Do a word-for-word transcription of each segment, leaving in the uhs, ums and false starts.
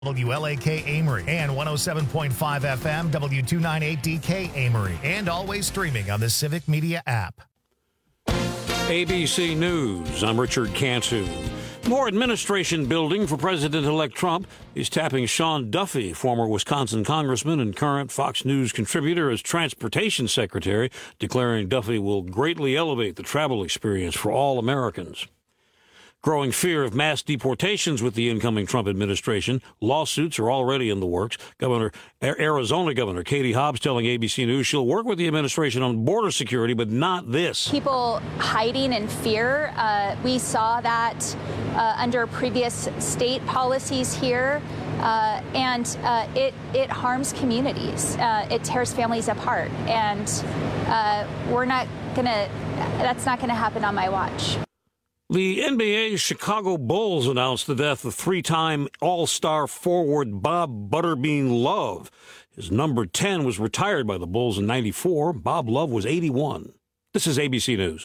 W L A K Amory and one oh seven point five F M W two ninety-eight D K Amory, and always streaming on the Civic Media app. A B C News, I'm Richard Cantu. More administration building for President-elect Trump. He's tapping Sean Duffy, former Wisconsin congressman and current Fox News contributor, as transportation secretary, declaring Duffy will greatly elevate the travel experience for all Americans. Growing fear of mass deportations with the incoming Trump administration. Lawsuits are already in the works. Governor Arizona Governor Katie Hobbs telling A B C News she'll work with the administration on border security, but not this. People hiding in fear. Uh, we saw that uh, under previous state policies here, uh, and uh, it it harms communities. Uh, it tears families apart, and uh, we're not gonna. That's not gonna happen on my watch. The N B A's Chicago Bulls announced the death of three-time All-Star forward Bob Butterbean Love. His number ten was retired by the Bulls in ninety-four. Bob Love was eighty-one. This is A B C News.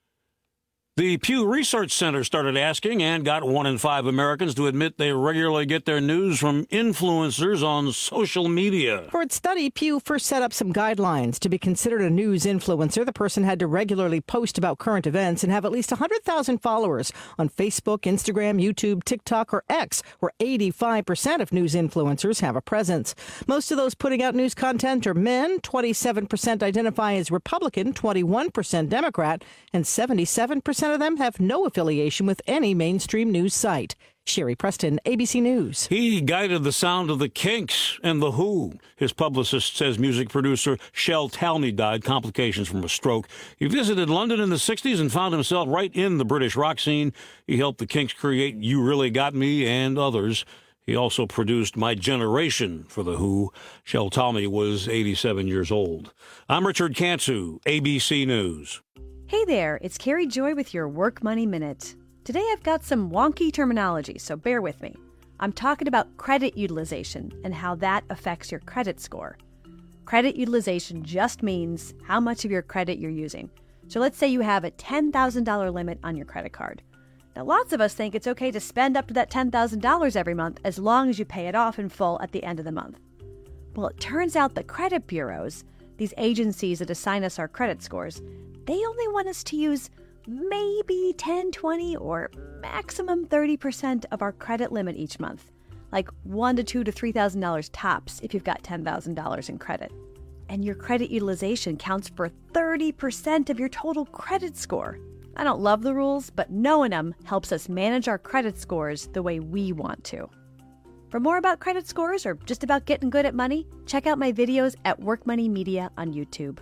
The Pew Research Center started asking and got one in five Americans to admit they regularly get their news from influencers on social media. For its study, Pew first set up some guidelines. To be considered a news influencer, the person had to regularly post about current events and have at least one hundred thousand followers on Facebook, Instagram, YouTube, TikTok, or X, where eighty-five percent of news influencers have a presence. Most of those putting out news content are men. twenty-seven percent identify as Republican, twenty-one percent Democrat, and seventy-seven percent of them have no affiliation with any mainstream news site. Sherry Preston, A B C News. He guided the sound of the Kinks and The Who. His publicist says music producer Shel Talmy died, complications from a stroke. He visited London in the sixties and found himself right in the British rock scene. He helped the Kinks create You Really Got Me and others. He also produced My Generation for The Who. Shel Talmy was eighty-seven years old. I'm Richard Cantu, A B C News. Hey there, it's Carrie Joy with your Work Money Minute. Today I've got some wonky terminology, so bear with me. I'm talking about credit utilization and how that affects your credit score. Credit utilization just means how much of your credit you're using. So let's say you have a ten thousand dollars limit on your credit card. Now lots of us think it's okay to spend up to that ten thousand dollars every month as long as you pay it off in full at the end of the month. Well, it turns out the credit bureaus, these agencies that assign us our credit scores, they only want us to use maybe ten, twenty, or maximum thirty percent of our credit limit each month. Like one to two to three thousand dollars tops if you've got ten thousand dollars in credit. And your credit utilization counts for thirty percent of your total credit score. I don't love the rules, but knowing them helps us manage our credit scores the way we want to. For more about credit scores or just about getting good at money, check out my videos at Work Money Media on YouTube.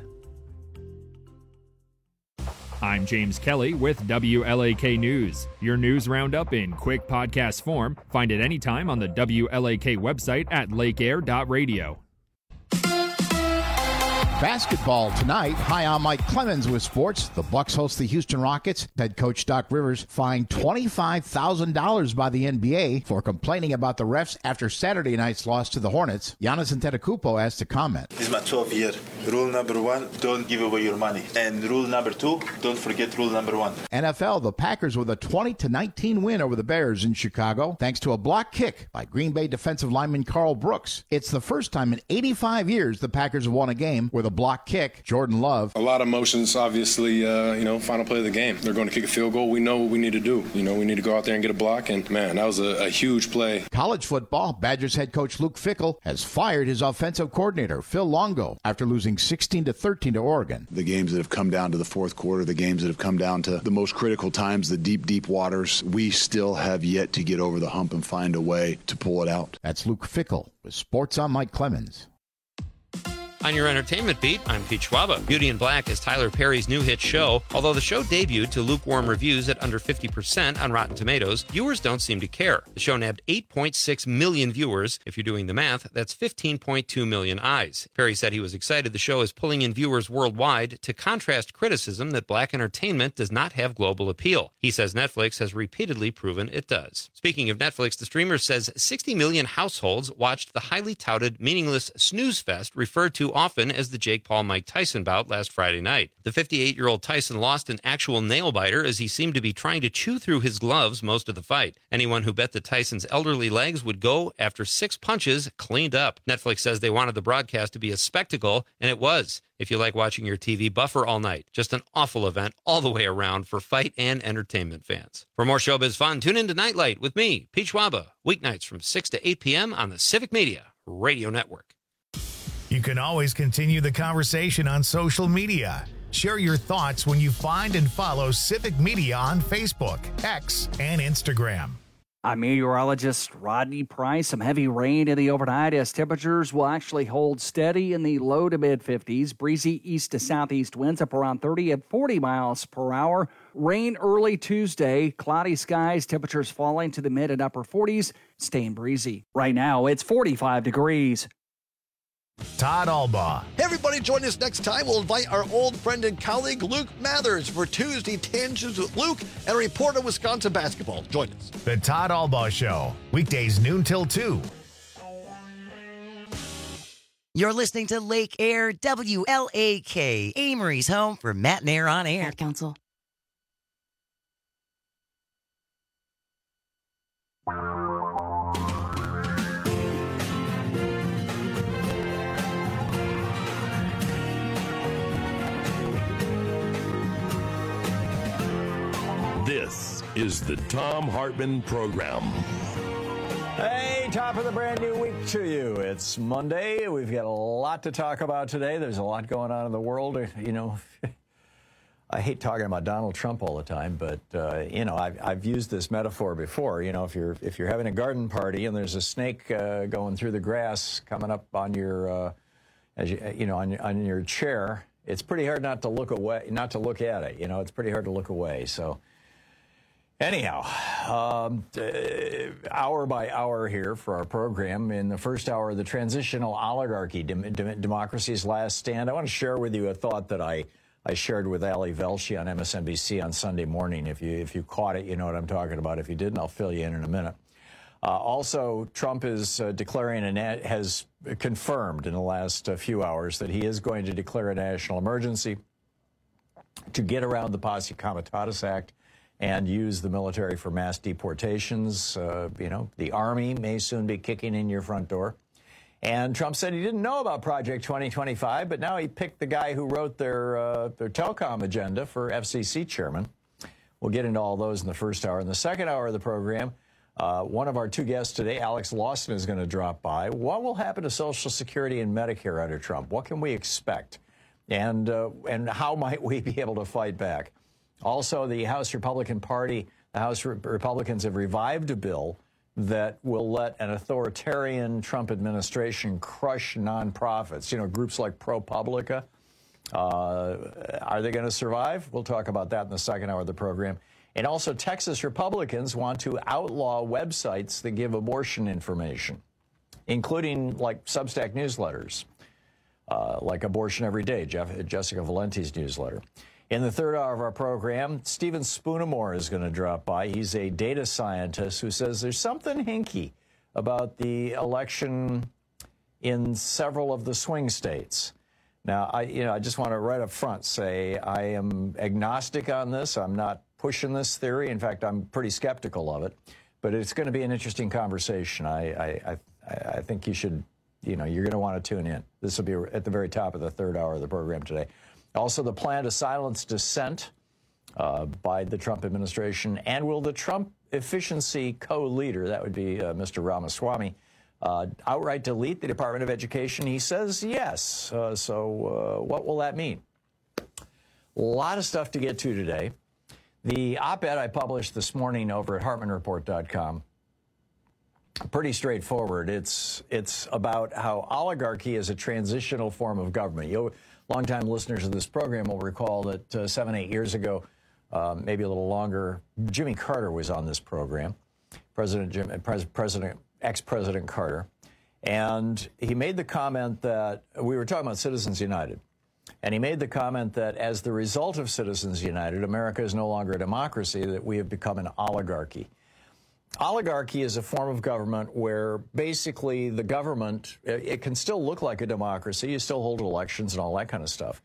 I'm James Kelly with W L A K News. Your news roundup in quick podcast form. Find it anytime on the W L A K website at lake air dot radio. Basketball tonight. Hi, I'm Mike Clemens with sports. The Bucks host the Houston Rockets. Head coach Doc Rivers fined twenty-five thousand dollars by the N B A for complaining about the refs after Saturday night's loss to the Hornets. Giannis Antetokounmpo has to comment. This is my twelfth year. Rule number one, don't give away your money. And rule number two, don't forget rule number one. N F L, the Packers with a twenty to nineteen win over the Bears in Chicago, thanks to a block kick by Green Bay defensive lineman Carl Brooks. It's the first time in eighty-five years the Packers have won a game with a block kick. Jordan Love. A lot of emotions, obviously, uh, you know, final play of the game. They're going to kick a field goal. We know what we need to do. You know, we need to go out there and get a block, and, man, that was a, a huge play. College football, Badgers head coach Luke Fickell has fired his offensive coordinator, Phil Longo, after losing sixteen to thirteen to Oregon. The games that have come down to the fourth quarter, the games that have come down to the most critical times, the deep, deep waters, we still have yet to get over the hump and find a way to pull it out. That's Luke Fickell with Sports on Mike Clemens. On your entertainment beat, I'm Pete Schwaba. Beauty in Black is Tyler Perry's new hit show. Although the show debuted to lukewarm reviews at under fifty percent on Rotten Tomatoes, viewers don't seem to care. The show nabbed eight point six million viewers. If you're doing the math, that's fifteen point two million eyes. Perry said he was excited the show is pulling in viewers worldwide to contrast criticism that black entertainment does not have global appeal. He says Netflix has repeatedly proven it does. Speaking of Netflix, the streamer says sixty million households watched the highly touted, meaningless snooze fest referred to often as the Jake Paul-Mike Tyson bout last Friday night. The fifty-eight-year-old Tyson lost an actual nail-biter as he seemed to be trying to chew through his gloves most of the fight. Anyone who bet that Tyson's elderly legs would go after six punches cleaned up. Netflix says they wanted the broadcast to be a spectacle, and it was. If you like watching your T V buffer all night, just an awful event all the way around for fight and entertainment fans. For more showbiz fun, tune in to Nightlight with me, Pete Schwaba, weeknights from six to eight p.m. on the Civic Media Radio Network. You can always continue the conversation on social media. Share your thoughts when you find and follow Civic Media on Facebook, X, and Instagram. I'm meteorologist Rodney Price. Some heavy rain in the overnight as temperatures will actually hold steady in the low to mid fifties. Breezy east to southeast winds up around thirty and forty miles per hour. Rain early Tuesday. Cloudy skies, temperatures falling to the mid and upper forties, staying breezy. Right now, it's forty-five degrees. Todd Albaugh. Hey everybody, join us next time. We'll invite our old friend and colleague Luke Mathers for Tuesday Tangents with Luke and a report on Wisconsin basketball. Join us. The Todd Albaugh Show, weekdays noon till two. You're listening to Lake Air W L A K, Amory's home for Matt and Air on Air. Council. This is the Thom Hartmann Program. Hey, top of the brand new week to you. It's Monday. We've got a lot to talk about today. There's a lot going on in the world. You know, I hate talking about Donald Trump all the time, but, uh, you know, I've, I've used this metaphor before. You know, if you're if you're having a garden party and there's a snake uh, going through the grass coming up on your, uh, as you, you know, on, on your chair, it's pretty hard not to look away, not to look at it. You know, it's pretty hard to look away. So. Anyhow, um, uh, hour by hour here for our program. In the first hour, the transitional oligarchy, dem- dem- democracy's last stand. I want to share with you a thought that I, I shared with Ali Velshi on M S N B C on Sunday morning. If you if you caught it, you know what I'm talking about. If you didn't, I'll fill you in in a minute. Uh, also, Trump is uh, declaring a na- has confirmed in the last uh, few hours that he is going to declare a national emergency to get around the Posse Comitatus Act and use the military for mass deportations. Uh, you know, the Army may soon be kicking in your front door. And Trump said he didn't know about Project twenty twenty-five, but now he picked the guy who wrote their, uh, their telecom agenda for F C C chairman. We'll get into all those in the first hour. In the second hour of the program, uh, one of our two guests today, Alex Lawson, is going to drop by. What will happen to Social Security and Medicare under Trump? What can we expect? And, uh, and how might we be able to fight back? Also, the House Republican Party, the House Re- Republicans have revived a bill that will let an authoritarian Trump administration crush nonprofits, you know, groups like ProPublica. Uh, are they going to survive? We'll talk about that in the second hour of the program. And also, Texas Republicans want to outlaw websites that give abortion information, including like Substack newsletters, uh, like Abortion Every Day, Jeff, Jessica Valenti's newsletter. In the third hour of our program, Stephen Spoonamore is going to drop by. He's a data scientist who says there's something hinky about the election in several of the swing states. Now, I, you know, I just want to right up front say I am agnostic on this. I'm not pushing this theory. In fact, I'm pretty skeptical of it. But it's going to be an interesting conversation. I, I, I, I think you should, you know, you're going to want to tune in. This will be at the very top of the third hour of the program today. Also, the plan to silence dissent uh, by the Trump administration. And will the Trump efficiency co-leader, that would be uh, Mister Ramaswamy, uh, outright delete the Department of Education? He says yes. Uh, so uh, what will that mean? A lot of stuff to get to today. The op-ed I published this morning over at Hartmann Report dot com, pretty straightforward. It's, it's about how oligarchy is a transitional form of government. You'll, Longtime listeners of this program will recall that uh, seven, eight years ago, uh, maybe a little longer, Jimmy Carter was on this program, President Jim, Pres, President, ex-President Carter, and he made the comment that we were talking about Citizens United, and he made the comment that as the result of Citizens United, America is no longer a democracy, that we have become an oligarchy. oligarchy is a form of government where basically the government, it can still look like a democracy. You still hold elections and all that kind of stuff.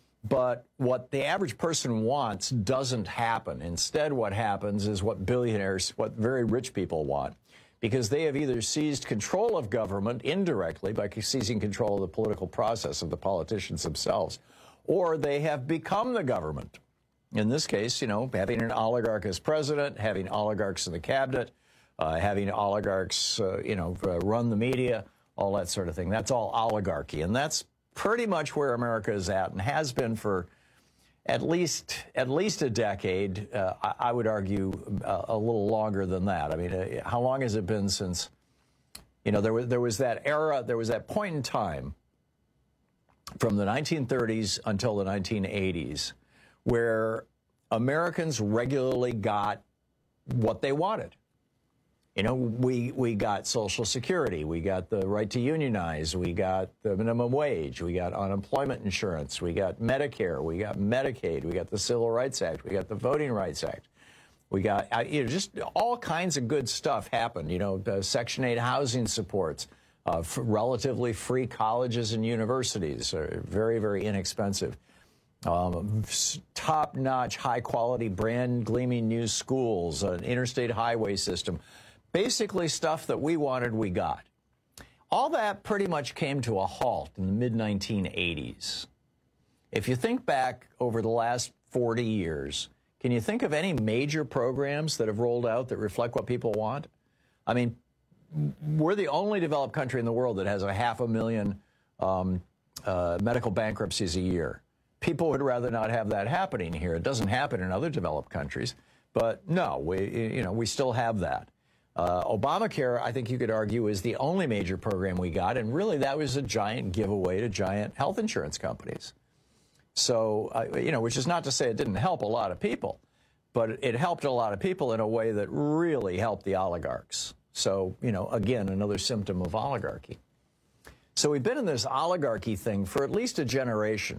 But what the average person wants doesn't happen. Instead, what happens is what billionaires, what very rich people want, because they have either seized control of government indirectly by seizing control of the political process of the politicians themselves, or they have become the government. In this case, you know, having an oligarch as president, having oligarchs in the cabinet, uh, having oligarchs, uh, you know, uh, run the media, all that sort of thing. That's all oligarchy. And that's pretty much where America is at and has been for at least at least a decade. Uh, I, I would argue uh, a little longer than that. I mean, uh, how long has it been since, you know, there was, there was that era, there was that point in time from the nineteen thirties until the nineteen eighties where Americans regularly got what they wanted. You know, we, we got Social Security, we got the right to unionize, we got the minimum wage, we got unemployment insurance, we got Medicare, we got Medicaid, we got the Civil Rights Act, we got the Voting Rights Act. We got, you know, just all kinds of good stuff happened, you know, the Section eight housing supports, uh, relatively free colleges and universities, are very, very inexpensive. Um, top-notch, high-quality, brand-gleaming new schools, an interstate highway system. Basically stuff that we wanted, we got. All that pretty much came to a halt in the mid nineteen eighties. If you think back over the last forty years, can you think of any major programs that have rolled out that reflect what people want? I mean, we're the only developed country in the world that has a half a million um, uh, medical bankruptcies a year. People would rather not have that happening here. It doesn't happen in other developed countries. But no, we, you know, we still have that. Uh, Obamacare, I think you could argue, is the only major program we got, and really that was a giant giveaway to giant health insurance companies. So, uh, you know, which is not to say it didn't help a lot of people, but it helped a lot of people in a way that really helped the oligarchs. So, you know, again, another symptom of oligarchy. So we've been in this oligarchy thing for at least a generation.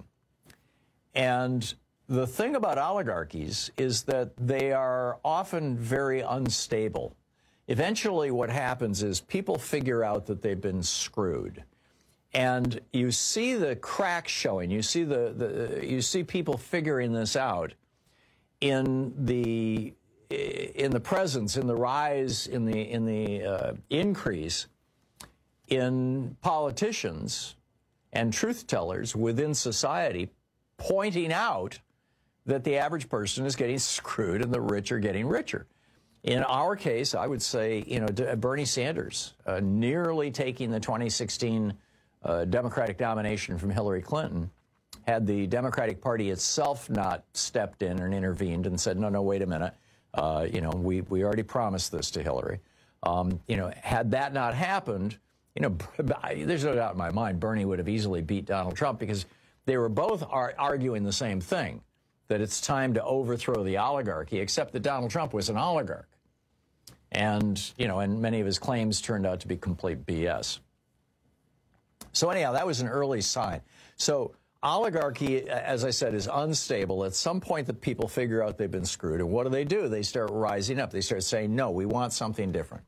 And the thing about oligarchies is that they are often very unstable. Eventually what happens is people figure out that they've been screwed. And you see the cracks showing. You see the, the you see people figuring this out in the in the presence, in the rise, in the in the uh, increase in politicians and truth tellers within society pointing out that the average person is getting screwed and the rich are getting richer. In our case, I would say, you know, Bernie Sanders uh, nearly taking the twenty sixteen uh, Democratic nomination from Hillary Clinton, had the Democratic Party itself not stepped in and intervened and said, no, no, wait a minute, uh, you know, we, we already promised this to Hillary. Um, you know, had that not happened, you know, there's no doubt in my mind Bernie would have easily beat Donald Trump because they were both ar- arguing the same thing, that it's time to overthrow the oligarchy, except that Donald Trump was an oligarch. And, you know, and many of his claims turned out to be complete B S. So anyhow, that was an early sign. So oligarchy, as I said, is unstable. At some point, the people figure out they've been screwed. And what do they do? They start rising up. They start saying, no, we want something different.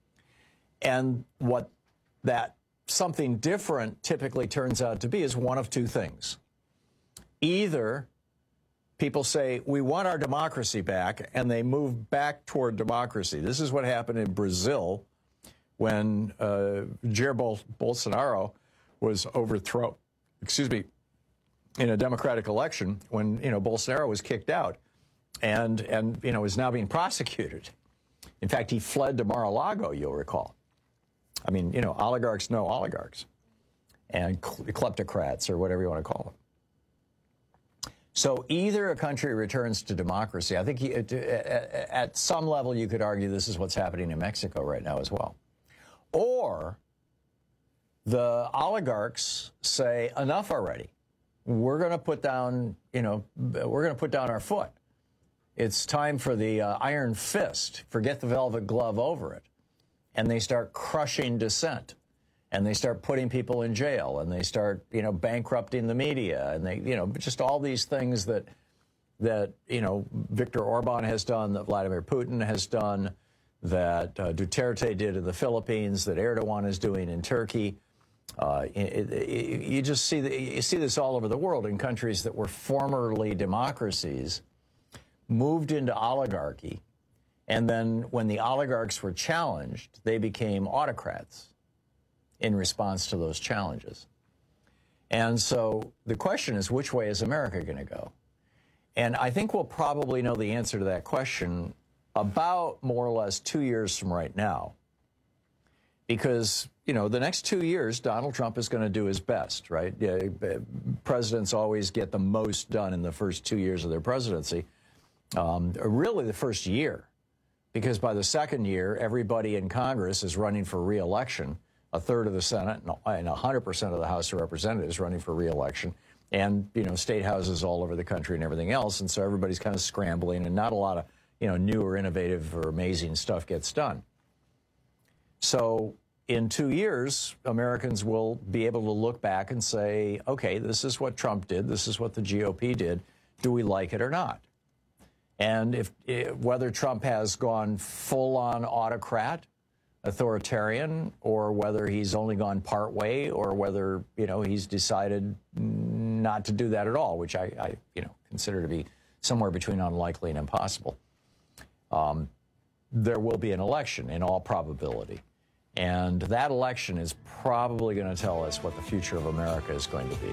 And what that something different typically turns out to be is one of two things. Either people say, we want our democracy back, and they move back toward democracy. This is what happened in Brazil when uh, Jair Bol- Bolsonaro was overthrown, excuse me, in a democratic election when, you know, Bolsonaro was kicked out and, and you know, is now being prosecuted. In fact, he fled to Mar-a-Lago, you'll recall. I mean, you know, oligarchs know oligarchs and kleptocrats or whatever you want to call them. So either a country returns to democracy. I think you, at some level you could argue this is what's happening in Mexico right now as well. Or the oligarchs say, enough already. We're going to put down, you know, we're going to put down our foot. It's time for the uh, iron fist. Forget the velvet glove over it. And they start crushing dissent. And they start putting people in jail, and they start, you know, bankrupting the media, and they, you know, just all these things that, that, you know, Viktor Orban has done, that Vladimir Putin has done, that uh, Duterte did in the Philippines, that Erdogan is doing in Turkey. Uh, it, it, you just see the, you see this all over the world in countries that were formerly democracies, moved into oligarchy, and then when the oligarchs were challenged, they became autocrats in response to those challenges. And so the question is, which way is America going to go? And I think we'll probably know the answer to that question about more or less two years from right now. Because, you know, the next two years, Donald Trump is going to do his best, right? Yeah, presidents always get the most done in the first two years of their presidency. Um, really the first year, because by the second year, everybody in Congress is running for re-election. A third of the Senate and one hundred percent of the House of Representatives running for re-election. And, you know, state houses all over the country and everything else. And so everybody's kind of scrambling and not a lot of, you know, new or innovative or amazing stuff gets done. So in two years, Americans will be able to look back and say, okay, this is what Trump did. This is what the G O P did. Do we like it or not? And if, if whether Trump has gone full-on autocrat, authoritarian, or whether he's only gone part way, or whether, you know, he's decided not to do that at all, which I, I you know, consider to be somewhere between unlikely and impossible. Um, there will be an election in all probability. And that election is probably going to tell us what the future of America is going to be.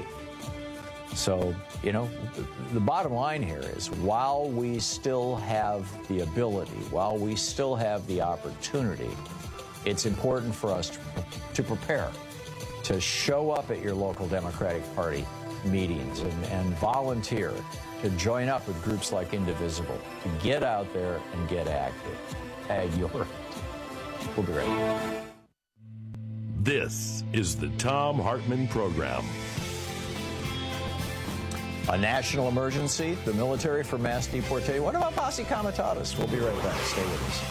So, you know, the, the bottom line here is while we still have the ability, while we still have the opportunity, it's important for us to, to prepare, to show up at your local Democratic Party meetings and, and volunteer, to join up with groups like Indivisible, to get out there and get active. And you're right. We'll be right back. This is the Thom Hartmann Program. A national emergency, the military for mass deportation. What about Posse Comitatus? We'll be right back. Stay with us.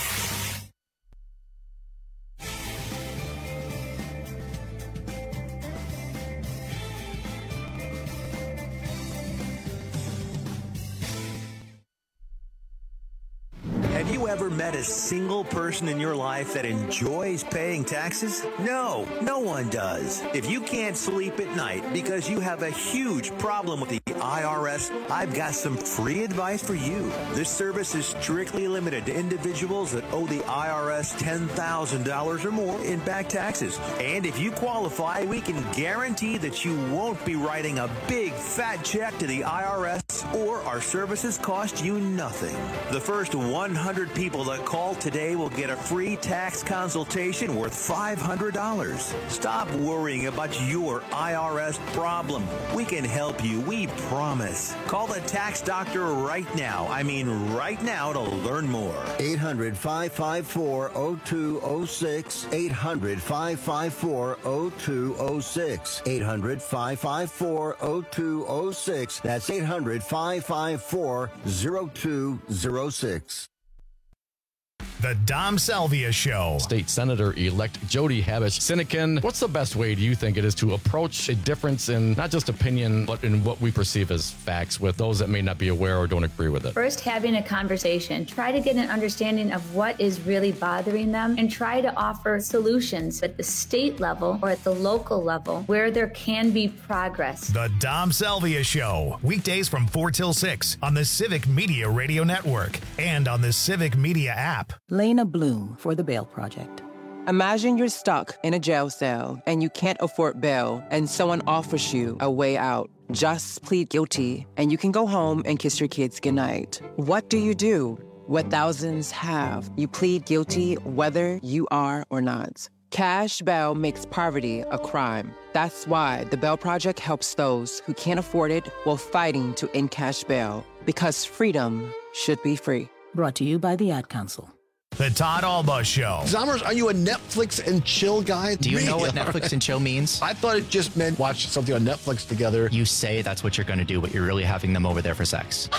Have you ever met a single person in your life that enjoys paying taxes? No, no one does. If you can't sleep at night because you have a huge problem with the I R S, I've got some free advice for you. This service is strictly limited to individuals that owe the I R S ten thousand dollars or more in back taxes. And if you qualify, we can guarantee that you won't be writing a big fat check to the I R S, or our services cost you nothing. The first one hundred people that call today will get a free tax consultation worth five hundred dollars. Stop worrying about your I R S problem. We can help you, we promise. Call the tax doctor right now. I mean right now to learn more. eight hundred, five five four, oh two oh six. eight hundred, five five four, oh two oh six. eight hundred, five five four, oh two oh six. That's eight hundred, five five four, oh two oh six. The Dom Salvia Show. State Senator-elect Jody Habush-Sinykin, what's the best way, do you think, it is to approach a difference in not just opinion, but in what we perceive as facts with those that may not be aware or don't agree with it? First, having a conversation. Try to get an understanding of what is really bothering them and try to offer solutions at the state level or at the local level where there can be progress. The Dom Salvia Show. Weekdays from four till six on the Civic Media Radio Network and on the Civic Media app. Lena Bloom for the Bail Project. Imagine you're stuck in a jail cell and you can't afford bail and someone offers you a way out. Just plead guilty and you can go home and kiss your kids goodnight. What do you do? What thousands have. You plead guilty whether you are or not. Cash bail makes poverty a crime. That's why the Bail Project helps those who can't afford it while fighting to end cash bail. Because freedom should be free. Brought to you by the Ad Council. The Todd Alba Show. Zommers, are you a Netflix and chill guy? Do you Me? know what Netflix and chill means? I thought it just meant watch something on Netflix together. You say that's what you're going to do, but you're really having them over there for sex.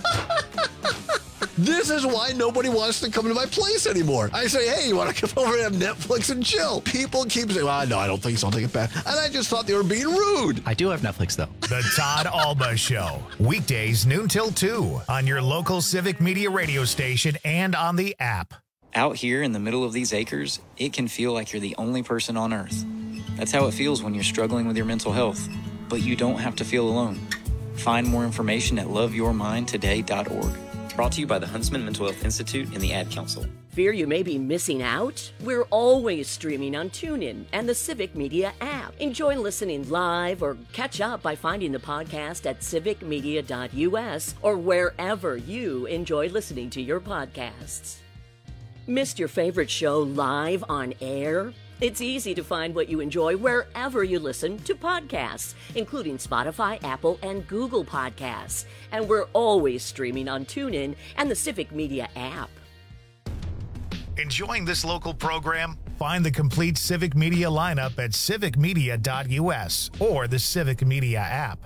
This is why nobody wants to come to my place anymore. I say, hey, you want to come over and have Netflix and chill? People keep saying, well, no, I don't think so. I'll take it back. And I just thought they were being rude. I do have Netflix, though. The Todd Alba Show. Weekdays, noon till two on your local Civic Media radio station and on the app. Out here in the middle of these acres, it can feel like you're the only person on Earth. That's how it feels when you're struggling with your mental health. But you don't have to feel alone. Find more information at love your mind today dot org. Brought to you by the Huntsman Mental Health Institute and the Ad Council. Fear you may be missing out? We're always streaming on TuneIn and the Civic Media app. Enjoy listening live or catch up by finding the podcast at civic media dot u s or wherever you enjoy listening to your podcasts. Missed your favorite show live on air? It's easy to find what you enjoy wherever you listen to podcasts, including Spotify, Apple, and Google Podcasts. And we're always streaming on TuneIn and the Civic Media app. Enjoying this local program? Find the complete Civic Media lineup at civic media dot u s or the Civic Media app.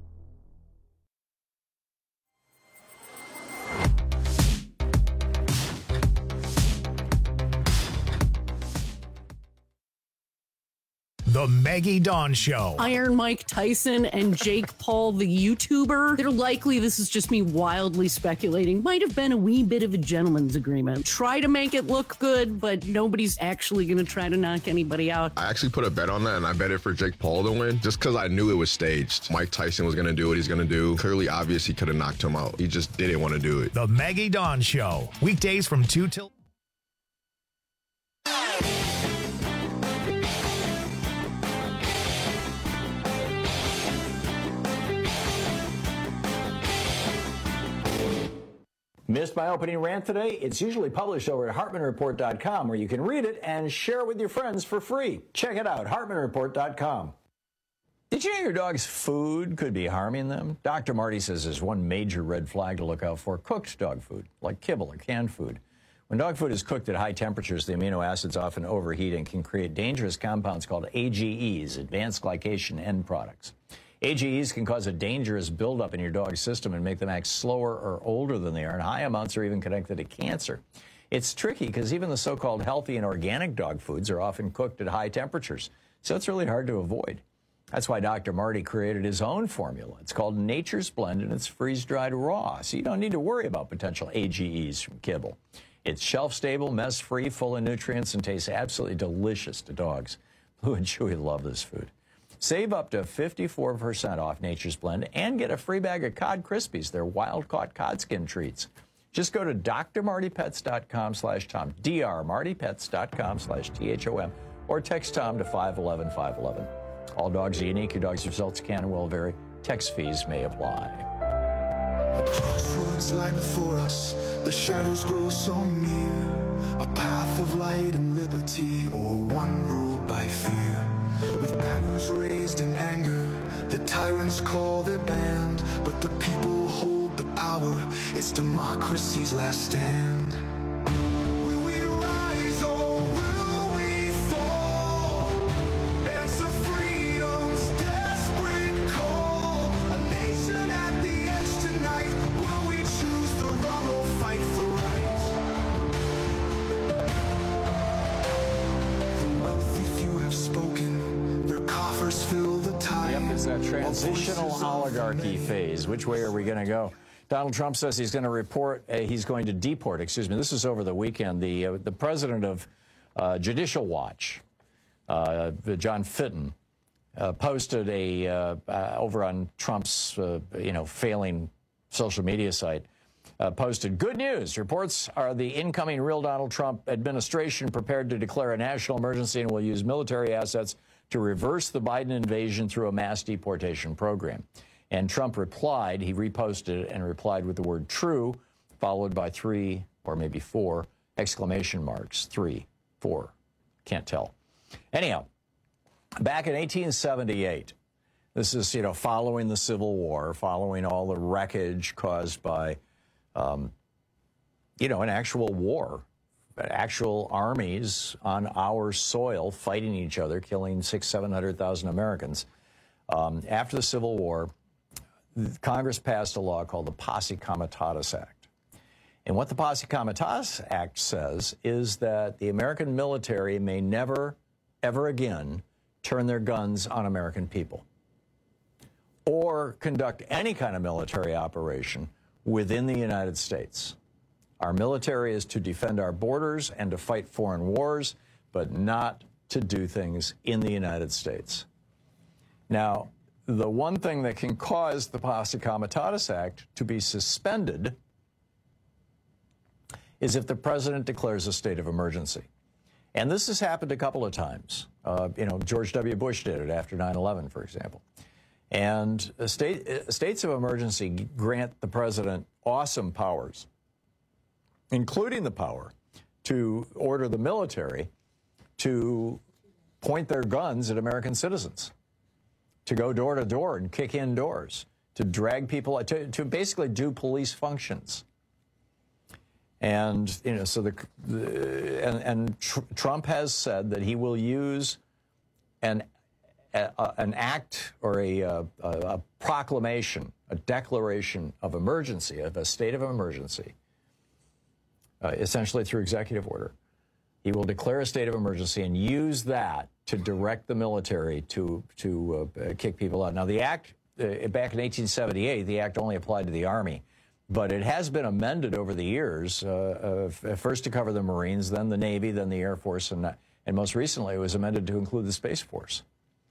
The Maggie Dawn Show. Iron Mike Tyson and Jake Paul, the YouTuber, they're likely, this is just me wildly speculating, might have been a wee bit of a gentleman's agreement. Try to make it look good, but nobody's actually going to try to knock anybody out. I actually put a bet on that, and I bet it for Jake Paul to win, just because I knew it was staged. Mike Tyson was going to do what he's going to do. Clearly obvious he could have knocked him out. He just didn't want to do it. The Maggie Dawn Show. Weekdays from two till... Missed my opening rant today? It's usually published over at hartman report dot com, where you can read it and share it with your friends for free. Check it out, hartman report dot com. Did you know your dog's food could be harming them? Doctor Marty says there's one major red flag to look out for: cooked dog food, like kibble or canned food. When dog food is cooked at high temperatures, the amino acids often overheat and can create dangerous compounds called A G Es, advanced glycation end products. A G Es can cause a dangerous buildup in your dog's system and make them act slower or older than they are, and high amounts are even connected to cancer. It's tricky because even the so-called healthy and organic dog foods are often cooked at high temperatures, so it's really hard to avoid. That's why Doctor Marty created his own formula. It's called Nature's Blend, and it's freeze-dried raw, so you don't need to worry about potential A G Es from kibble. It's shelf-stable, mess-free, full of nutrients, and tastes absolutely delicious to dogs. Blue and Chewy love this food. Save up to fifty-four percent off Nature's Blend and get a free bag of Cod Krispies. They're wild-caught cod skin treats. Just go to d r marty pets dot com slash tom, d r marty pets dot com slash T H O M, or text Tom to five one one five one one. All dogs are unique. Your dog's results can and will vary. Text fees may apply. Crossroads lie before us. The shadows grow so near. A path of light and liberty, or one ruled by fear. With banners raised in anger, the tyrants call their band, but the people hold the power. It's democracy's last stand. Will we rise or will we fall? Answer freedom's desperate call. A nation at the edge tonight. Will we choose the wrong or fight for right? The wealthy few have spoken. Coffers fill the tide. Yep, it's that transitional oligarchy phase. Which way are we going to go? Donald Trump says he's going to report, uh, he's going to deport, excuse me, this is over the weekend. The, uh, the president of uh, Judicial Watch, uh, John Fitton, uh, posted a, uh, uh, over on Trump's, uh, you know, failing social media site, uh, posted, good news, reports are the incoming real Donald Trump administration prepared to declare a national emergency and will use military assets to reverse the Biden invasion through a mass deportation program. And Trump replied, he reposted it and replied with the word true, followed by three or maybe four exclamation marks. Three, four, can't tell. Anyhow, back in eighteen seventy-eight, this is, you know, following the Civil War, following all the wreckage caused by, um, you know, an actual war. Actual armies on our soil fighting each other, killing six, seven hundred thousand Americans. Um, after the Civil War, Congress passed a law called the Posse Comitatus Act. And what the Posse Comitatus Act says is that the American military may never, ever again turn their guns on American people or conduct any kind of military operation within the United States. Our military is to defend our borders and to fight foreign wars, but not to do things in the United States. Now, the one thing that can cause the Posse Comitatus Act to be suspended is if the president declares a state of emergency. And this has happened a couple of times. Uh, you know, George W. Bush did it after nine eleven, for example. And state, states of emergency grant the president awesome powers, including the power to order the military to point their guns at American citizens, to go door to door and kick in doors, to drag people, to, to basically do police functions. And, you know, so the, the and, and tr Trump has said that he will use an, a, an act or a, a, a proclamation, a declaration of emergency, of a state of emergency, uh, essentially through executive order. He will declare a state of emergency and use that to direct the military to, to uh, kick people out. Now, the act, uh, back in eighteen seventy-eight, the act only applied to the Army. But it has been amended over the years, uh, uh, first to cover the Marines, then the Navy, then the Air Force, and, and most recently it was amended to include the Space Force.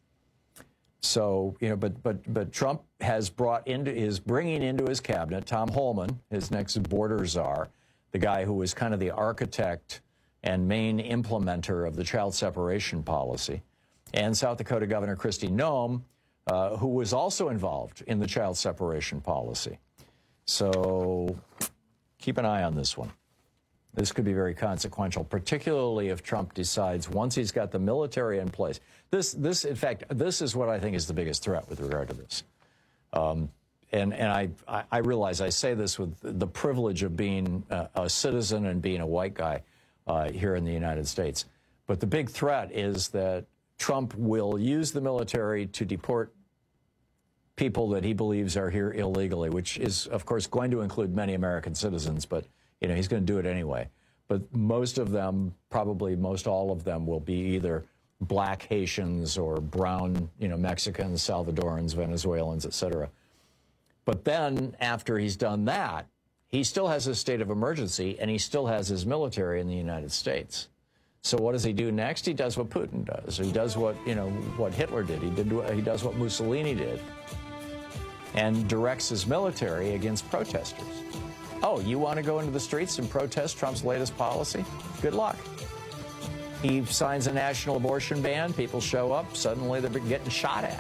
So, you know, but, but, but Trump has brought into, is bringing into his cabinet Tom Holman, his next border czar, the guy who was kind of the architect and main implementer of the child separation policy, and South Dakota Governor Kristi Noem, uh, who was also involved in the child separation policy. So keep an eye on this one. This could be very consequential, particularly if Trump decides once he's got the military in place. This, this, in fact, this is what I think is the biggest threat with regard to this. Um, and and I, I realize I say this with the privilege of being a, a citizen and being a white guy uh, here in the United States. But the big threat is that Trump will use the military to deport people that he believes are here illegally, which is, of course, going to include many American citizens, but, you know, he's going to do it anyway. But most of them, probably most all of them, will be either black Haitians or brown, you know, Mexicans, Salvadorans, Venezuelans, et cetera. But then, after he's done that, he still has a state of emergency, and he still has his military in the United States. So what does he do next? He does what Putin does. He does what, you know, what Hitler did. He did. He does what Mussolini did, and directs his military against protesters. Oh, you want to go into the streets and protest Trump's latest policy? Good luck. He signs a national abortion ban. People show up. Suddenly they're getting shot at.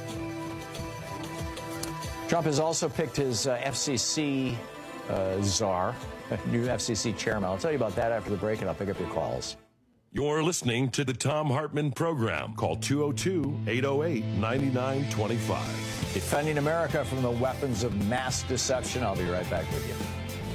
Trump has also picked his uh, F C C uh, czar, new F C C chairman. I'll tell you about that after the break, and I'll pick up your calls. You're listening to the Thom Hartmann Program. Call two oh two, eight oh eight, nine nine two five. Defending America from the weapons of mass deception. I'll be right back with you.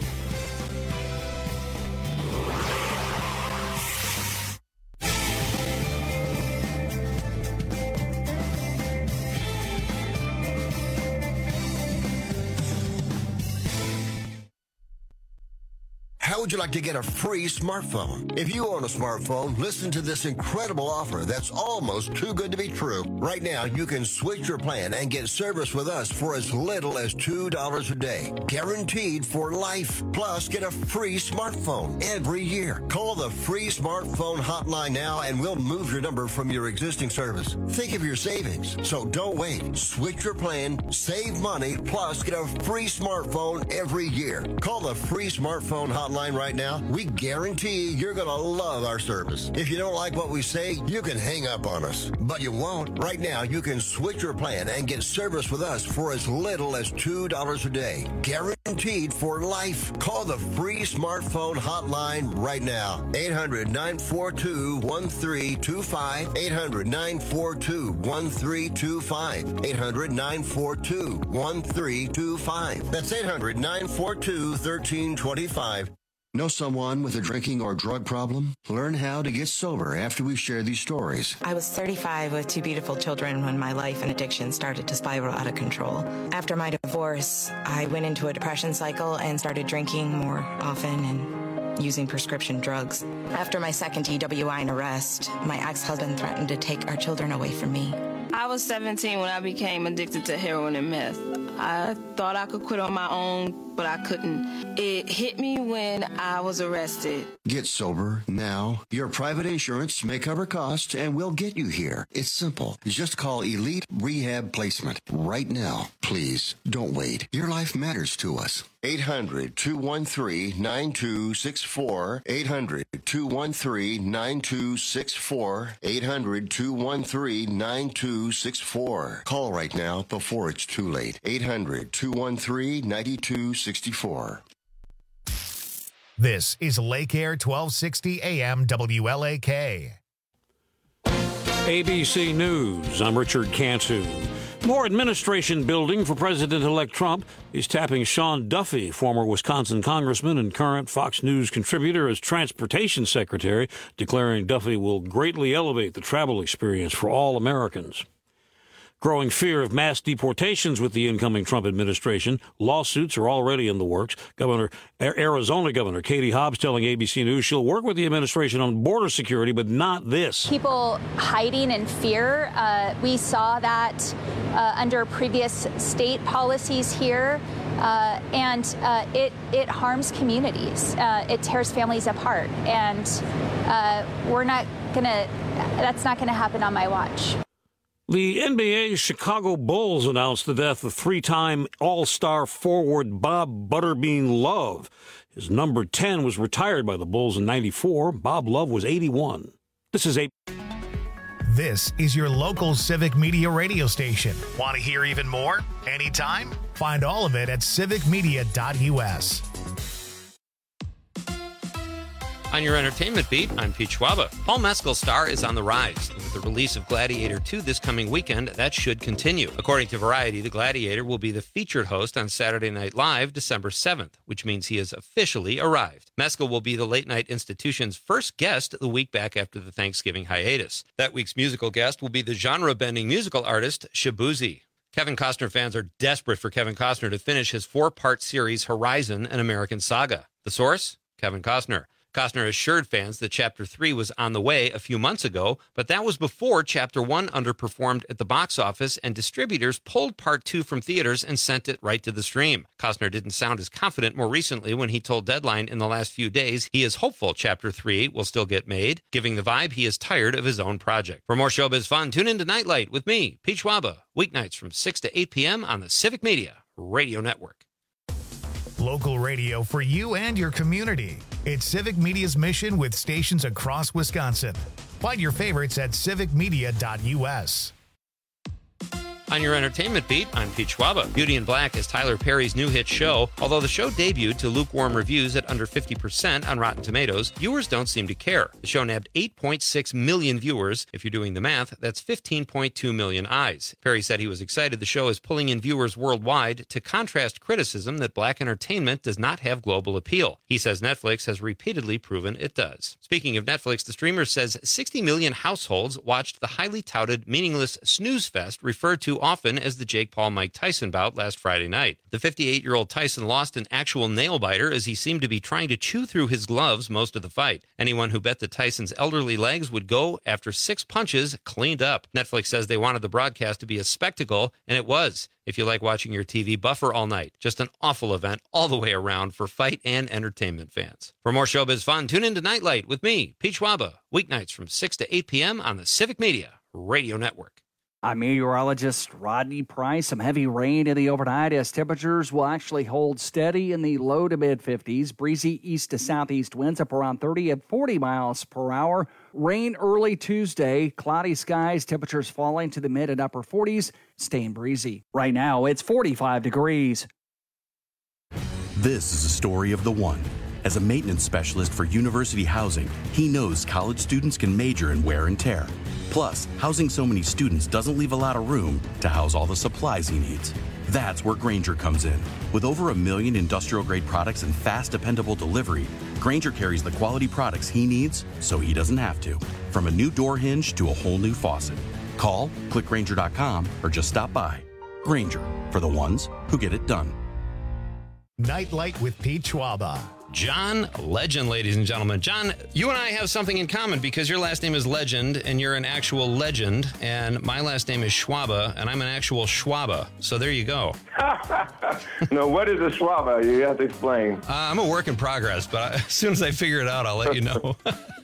How would you like to get a free smartphone? If you own a smartphone, listen to this incredible offer that's almost too good to be true. Right now, you can switch your plan and get service with us for as little as two dollars a day. Guaranteed for life. Plus, get a free smartphone every year. Call the free smartphone hotline now and we'll move your number from your existing service. Think of your savings. So don't wait. Switch your plan, save money, plus get a free smartphone every year. Call the free smartphone hotline right now. We guarantee you're going to love our service. If you don't like what we say, you can hang up on us. But you won't. Right now, you can switch your plan and get service with us for as little as two dollars a day. Guaranteed for life. Call the free smartphone hotline right now. eight hundred, nine four two, one three two five. eight hundred, nine four two, one three two five. eight hundred, nine four two, one three two five. That's eight hundred, nine four two, one three two five. Know someone with a drinking or drug problem? Learn how to get sober after we share these stories. I was thirty-five with two beautiful children when my life and addiction started to spiral out of control. After my divorce, I went into a depression cycle and started drinking more often and using prescription drugs. After my second D W I and arrest, my ex-husband threatened to take our children away from me. I was seventeen when I became addicted to heroin and meth. I thought I could quit on my own, but I couldn't. It hit me when I was arrested. Get sober now. Your private insurance may cover costs and we'll get you here. It's simple. Just call Elite Rehab Placement right now. Please don't wait. Your life matters to us. eight hundred, two one three, nine two six four. eight hundred, two one three, nine two six four. eight hundred, two one three, nine two six four. Call right now before it's too late. eight hundred, two one three, nine two six four. This is Lake Air twelve sixty A M W L A K. A B C News, I'm Richard Cantu. More administration building for President-elect Trump. He's tapping Sean Duffy, former Wisconsin congressman and current Fox News contributor, as transportation secretary, declaring Duffy will greatly elevate the travel experience for all Americans. Growing fear of mass deportations with the incoming Trump administration. Lawsuits are already in the works. Governor Arizona Governor Katie Hobbs telling A B C News she'll work with the administration on border security, but not this. People hiding in fear. Uh, we saw that uh, under previous state policies here, uh, and uh, it it harms communities. Uh, it tears families apart, and uh, we're not gonna. That's not gonna happen on my watch. The N B A's Chicago Bulls announced the death of three-time All-Star forward Bob Butterbean Love. His number ten was retired by the Bulls in ninety-four. Bob Love was eighty-one. This is a... This is your local Civic Media radio station. Want to hear even more? Anytime? Find all of it at civic media dot U S. On your entertainment beat, I'm Pete Schwaba. Paul Mescal's star is on the rise. With the release of Gladiator two this coming weekend, that should continue. According to Variety, the Gladiator will be the featured host on Saturday Night Live December seventh, which means he has officially arrived. Mescal will be the Late Night Institution's first guest the week back after the Thanksgiving hiatus. That week's musical guest will be the genre-bending musical artist Shabuzi. Kevin Costner fans are desperate for Kevin Costner to finish his four-part series Horizon: An American Saga. The source? Kevin Costner. Costner assured fans that Chapter three was on the way a few months ago, but that was before Chapter one underperformed at the box office and distributors pulled Part two from theaters and sent it right to the stream. Costner didn't sound as confident more recently when he told Deadline in the last few days he is hopeful Chapter three will still get made, giving the vibe he is tired of his own project. For more showbiz fun, tune in to Nightlight with me, Pete Schwaba, weeknights from six to eight p.m. on the Civic Media Radio Network. Local radio for you and your community. It's Civic Media's mission with stations across Wisconsin. Find your favorites at civic media dot U S. On your entertainment beat, I'm Pete Schwaba. Beauty in Black is Tyler Perry's new hit show. Although the show debuted to lukewarm reviews at under fifty percent on Rotten Tomatoes, viewers don't seem to care. The show nabbed eight point six million viewers. If you're doing the math, that's fifteen point two million eyes. Perry said he was excited the show is pulling in viewers worldwide to contrast criticism that black entertainment does not have global appeal. He says Netflix has repeatedly proven it does. Speaking of Netflix, the streamer says sixty million households watched the highly touted, meaningless snooze fest referred to often as the Jake Paul-Mike Tyson bout last Friday night. The fifty-eight-year-old Tyson lost an actual nail-biter as he seemed to be trying to chew through his gloves most of the fight. Anyone who bet that Tyson's elderly legs would go after six punches cleaned up. Netflix says they wanted the broadcast to be a spectacle, and it was. If you like watching your T V buffer all night, just an awful event all the way around for fight and entertainment fans. For more showbiz fun, tune in to Nightlight with me, Pete Schwaba, weeknights from six to eight p.m. on the Civic Media Radio Network. I'm meteorologist Rodney Price. Some heavy rain in the overnight as temperatures will actually hold steady in the low to mid fifties. Breezy east to southeast winds up around thirty and forty miles per hour. Rain early Tuesday. Cloudy skies. Temperatures falling to the mid and upper forties. Staying breezy. Right now, it's forty-five degrees. This is a story of the one. As a maintenance specialist for University Housing, he knows college students can major in wear and tear. Plus, housing so many students doesn't leave a lot of room to house all the supplies he needs. That's where Grainger comes in. With over a million industrial-grade products and fast, dependable delivery, Grainger carries the quality products he needs so he doesn't have to. From a new door hinge to a whole new faucet. Call, click Grainger dot com, or just stop by. Grainger, for the ones who get it done. Nightlight with Pete Schwaba John Legend, ladies and gentlemen. John, you and I have something in common because your last name is Legend and you're an actual legend, and my last name is Schwaba and I'm an actual Schwaba. So there you go. No, what is a Schwaba? You have to explain. Uh, I'm a work in progress, but as soon as I figure it out, I'll let you know.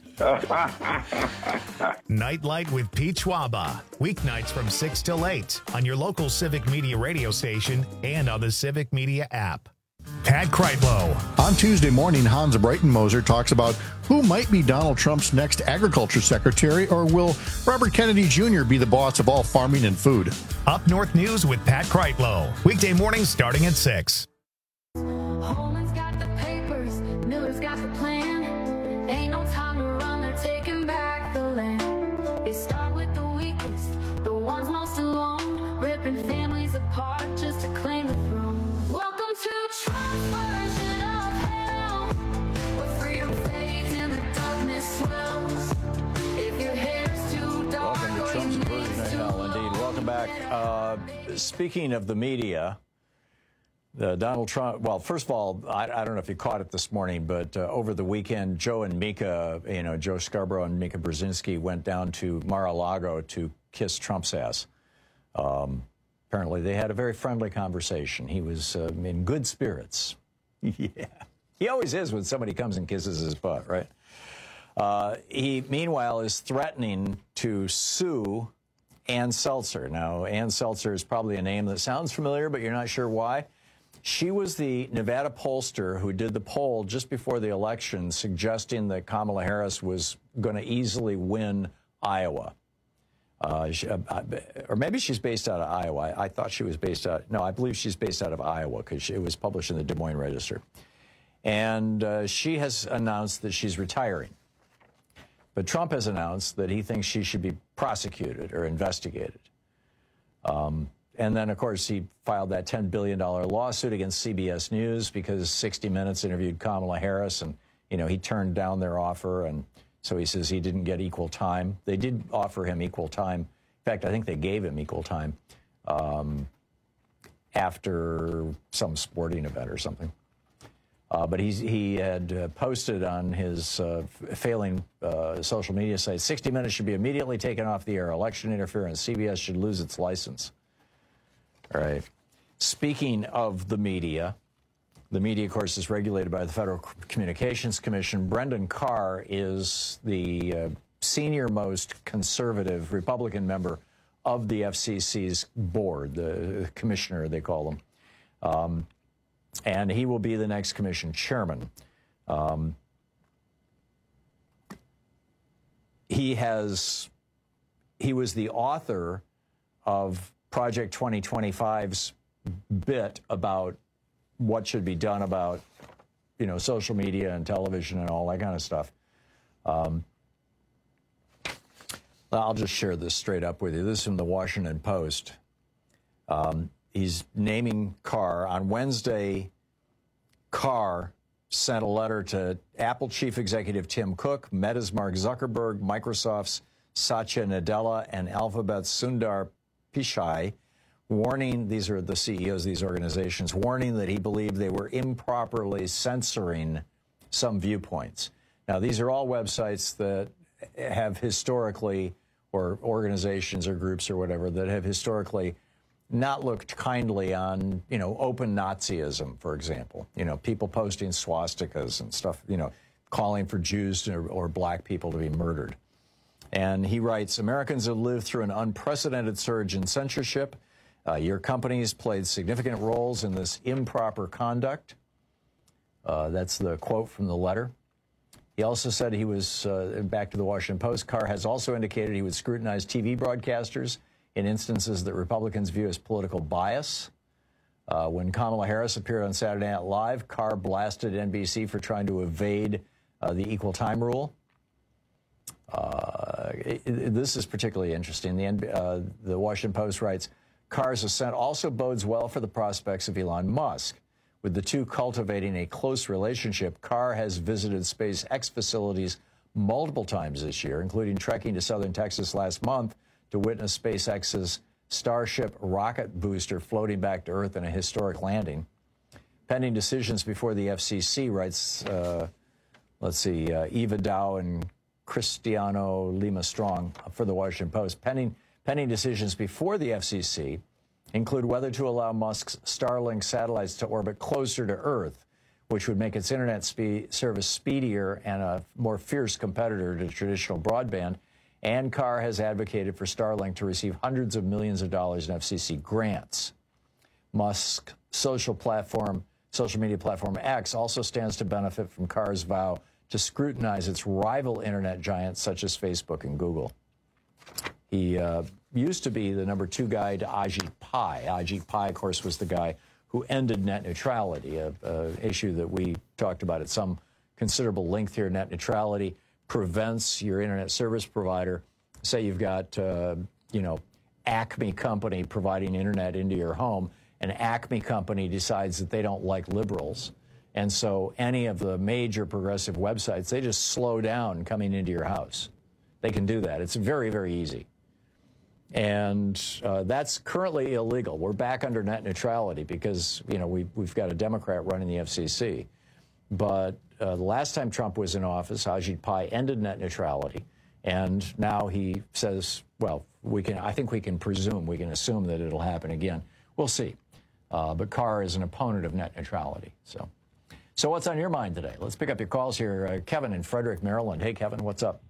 Nightlight with Pete Schwaba. Weeknights from six till eight on your local Civic Media radio station and on the Civic Media app. Pat Kreitlow. On Tuesday morning, Hans Breitenmoser talks about who might be Donald Trump's next agriculture secretary, or will Robert Kennedy Junior be the boss of all farming and food? Up North News with Pat Kreitlow. Weekday mornings starting at six. Holman's got the papers, Miller's got the plan. Ain't no time to run, they're taking back the land. They start with the weakest, the ones most alone, ripping families apart just to claim the throne. Welcome to Trump's version of hell, where freedom fades and the darkness swells. If your hair's too dark, welcome to Trump's version of hell, indeed. Welcome back. Uh, speaking of the media, the Donald Trump, well, first of all, I, I don't know if you caught it this morning, but uh, over the weekend, Joe and Mika, you know, Joe Scarborough and Mika Brzezinski went down to Mar-a-Lago to kiss Trump's ass. Um, apparently, they had a very friendly conversation. He was uh, in good spirits. Yeah. He always is when somebody comes and kisses his butt, right? Uh, he, meanwhile, is threatening to sue Ann Seltzer. Now, Ann Seltzer is probably a name that sounds familiar, but you're not sure why. She was the Nevada pollster who did the poll just before the election suggesting that Kamala Harris was going to easily win Iowa. Uh, she, uh, or maybe she's based out of Iowa. I, I thought she was based out. No, I believe she's based out of Iowa because it was published in the Des Moines Register. And uh, she has announced that she's retiring. But Trump has announced that he thinks she should be prosecuted or investigated. Um, and then, of course, he filed that ten billion dollars lawsuit against C B S News because sixty minutes interviewed Kamala Harris, and, you know, he turned down their offer. And so he says he didn't get equal time. They did offer him equal time. In fact, I think they gave him equal time um, after some sporting event or something. Uh, but he's, he had uh, posted on his uh, failing uh, social media site, sixty minutes should be immediately taken off the air. Election interference. C B S should lose its license. All right. Speaking of the media, the media, of course, is regulated by the Federal Communications Commission. Brendan Carr is the uh, senior-most conservative Republican member of the F C C's board, the commissioner, they call him. Um, and he will be the next commission chairman. Um, he has, he was the author of Project twenty twenty-five's bit about what should be done about, you know, social media and television and all that kind of stuff. Um, I'll just share this straight up with you. This is from the Washington Post. Um, he's naming Carr. On Wednesday, Carr sent a letter to Apple chief executive Tim Cook, Meta's Mark Zuckerberg, Microsoft's Satya Nadella, and Alphabet's Sundar Pichai, warning, these are the C E Os of these organizations, warning that he believed they were improperly censoring some viewpoints. Now, these are all websites that have historically, or organizations or groups or whatever, that have historically not looked kindly on, you know, open Nazism, for example. You know, people posting swastikas and stuff, you know, calling for Jews or, or black people to be murdered. And he writes, Americans have lived through an unprecedented surge in censorship. Uh, your companies played significant roles in this improper conduct. Uh, that's the quote from the letter. He also said he was, uh, back to the Washington Post, Carr has also indicated he would scrutinize T V broadcasters in instances that Republicans view as political bias. Uh, when Kamala Harris appeared on Saturday Night Live, Carr blasted N B C for trying to evade uh, the equal time rule. Uh, it, it, this is particularly interesting. The, uh, the Washington Post writes, Carr's ascent also bodes well for the prospects of Elon Musk. With the two cultivating a close relationship, Carr has visited SpaceX facilities multiple times this year, including trekking to southern Texas last month to witness SpaceX's Starship rocket booster floating back to Earth in a historic landing. Pending decisions before the F C C, writes, uh, let's see, uh, Eva Dow and Cristiano Lima Strong for the Washington Post. Pending, pending decisions before the F C C include whether to allow Musk's Starlink satellites to orbit closer to Earth, which would make its internet speed, service speedier and a more fierce competitor to traditional broadband. And Carr has advocated for Starlink to receive hundreds of millions of dollars in F C C grants. Musk's social platform, social media platform X also stands to benefit from Carr's vow to scrutinize its rival internet giants such as Facebook and Google. He uh, used to be the number two guy to Ajit Pai. Ajit Pai, of course, was the guy who ended net neutrality, an issue that we talked about at some considerable length here. Net neutrality prevents your internet service provider. Say you've got, uh, you know, Acme Company providing internet into your home, and Acme Company decides that they don't like liberals. And so any of the major progressive websites, they just slow down coming into your house. They can do that. It's very, very easy. And uh, that's currently illegal. We're back under net neutrality because, you know, we, we've got a Democrat running the F C C. But uh, the last time Trump was in office, Ajit Pai ended net neutrality. And now he says, well, we can, I think we can presume, we can assume that it'll happen again. We'll see. Uh, but Carr is an opponent of net neutrality. So, so what's on your mind today? Let's pick up your calls here. Uh, Kevin in Frederick, Maryland. Hey, Kevin, what's up?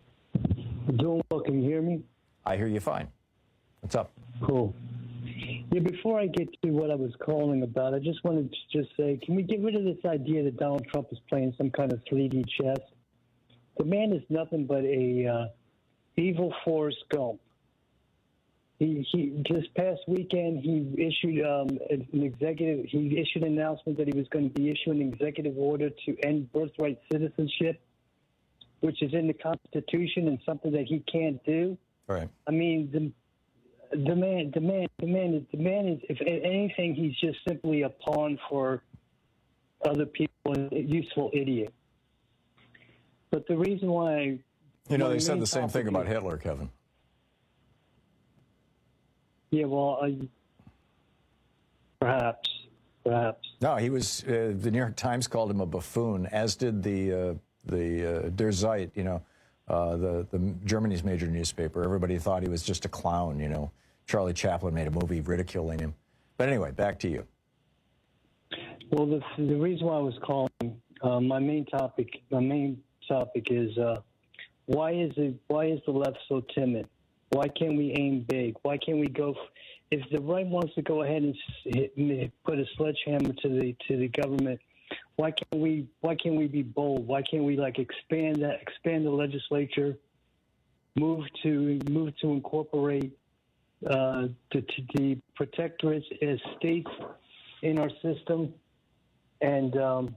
Doing well. Can you hear me? I hear you fine. What's up? Cool. Yeah, before I get to what I was calling about, I just wanted to just say, can we get rid of this idea that Donald Trump is playing some kind of three D chess? The man is nothing but a uh, evil Forrest Gump. He, he this past weekend he issued um, an executive. He issued an announcement that he was going to be issuing an executive order to end birthright citizenship, which is in the Constitution and something that he can't do. Right. I mean, the the man, the man, the man is the man is. If anything, he's just simply a pawn for other people, a useful idiot. But the reason why, you know, they said the same thing about Hitler, Kevin. Yeah, well, I, perhaps, perhaps. No, he was. Uh, the New York Times called him a buffoon, as did the uh, the uh, Der Zeit. You know, uh, the the Germany's major newspaper. Everybody thought he was just a clown. You know, Charlie Chaplin made a movie ridiculing him. But anyway, back to you. Well, the the reason why I was calling, uh, my main topic, my main topic is uh, why is it why is the left so timid? Why can't we aim big? Why can't we go? F- if the right wants to go ahead and hit, put a sledgehammer to the to the government, why can't we? Why can't we be bold? Why can't we like expand that? Expand the legislature, move to move to incorporate uh, the, to the protectorates as states in our system, and um,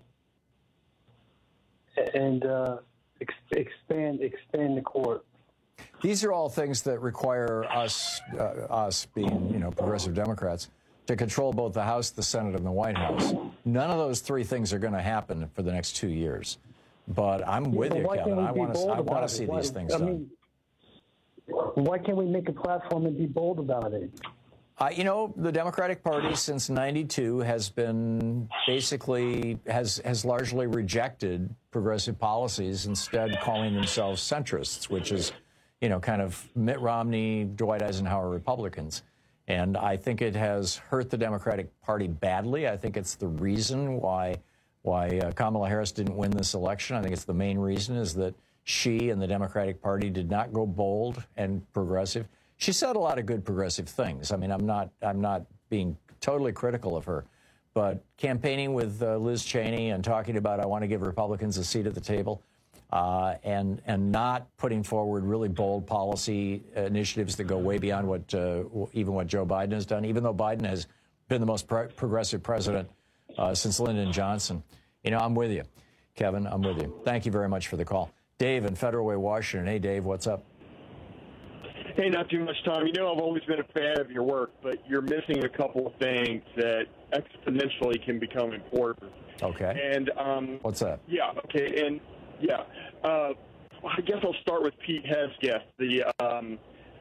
and uh, ex- expand expand the court. These are all things that require us, uh, us being, you know, progressive Democrats, to control both the House, the Senate, and the White House. None of those three things are going to happen for the next two years. But I'm with yeah, you, Kevin. I want to. I want to see why, these things I done. Mean, why can't we make a platform and be bold about it? Uh, you know, the Democratic Party since ninety-two has been basically has has largely rejected progressive policies, instead calling themselves centrists, which is, you know, kind of Mitt Romney, Dwight Eisenhower Republicans. And I think it has hurt the Democratic Party badly. I think it's the reason why why uh, Kamala Harris didn't win this election. I think it's the main reason is that she and the Democratic Party did not go bold and progressive. She said a lot of good progressive things. I mean, I'm not I'm not being totally critical of her, but campaigning with uh, Liz Cheney and talking about I want to give Republicans a seat at the table, Uh, and and not putting forward really bold policy initiatives that go way beyond what uh, even what Joe Biden has done, even though Biden has been the most pro- progressive president uh, since Lyndon Johnson. You know, I'm with you, Kevin. I'm with you. Thank you very much for the call. Dave in Federal Way, Washington. Hey, Dave, what's up? Hey, not too much, Tom. You know I've always been a fan of your work, but you're missing a couple of things that exponentially can become important. Okay. And um, what's that? Yeah. Okay. And yeah, uh, I guess I'll start with Pete Hegseth, the um,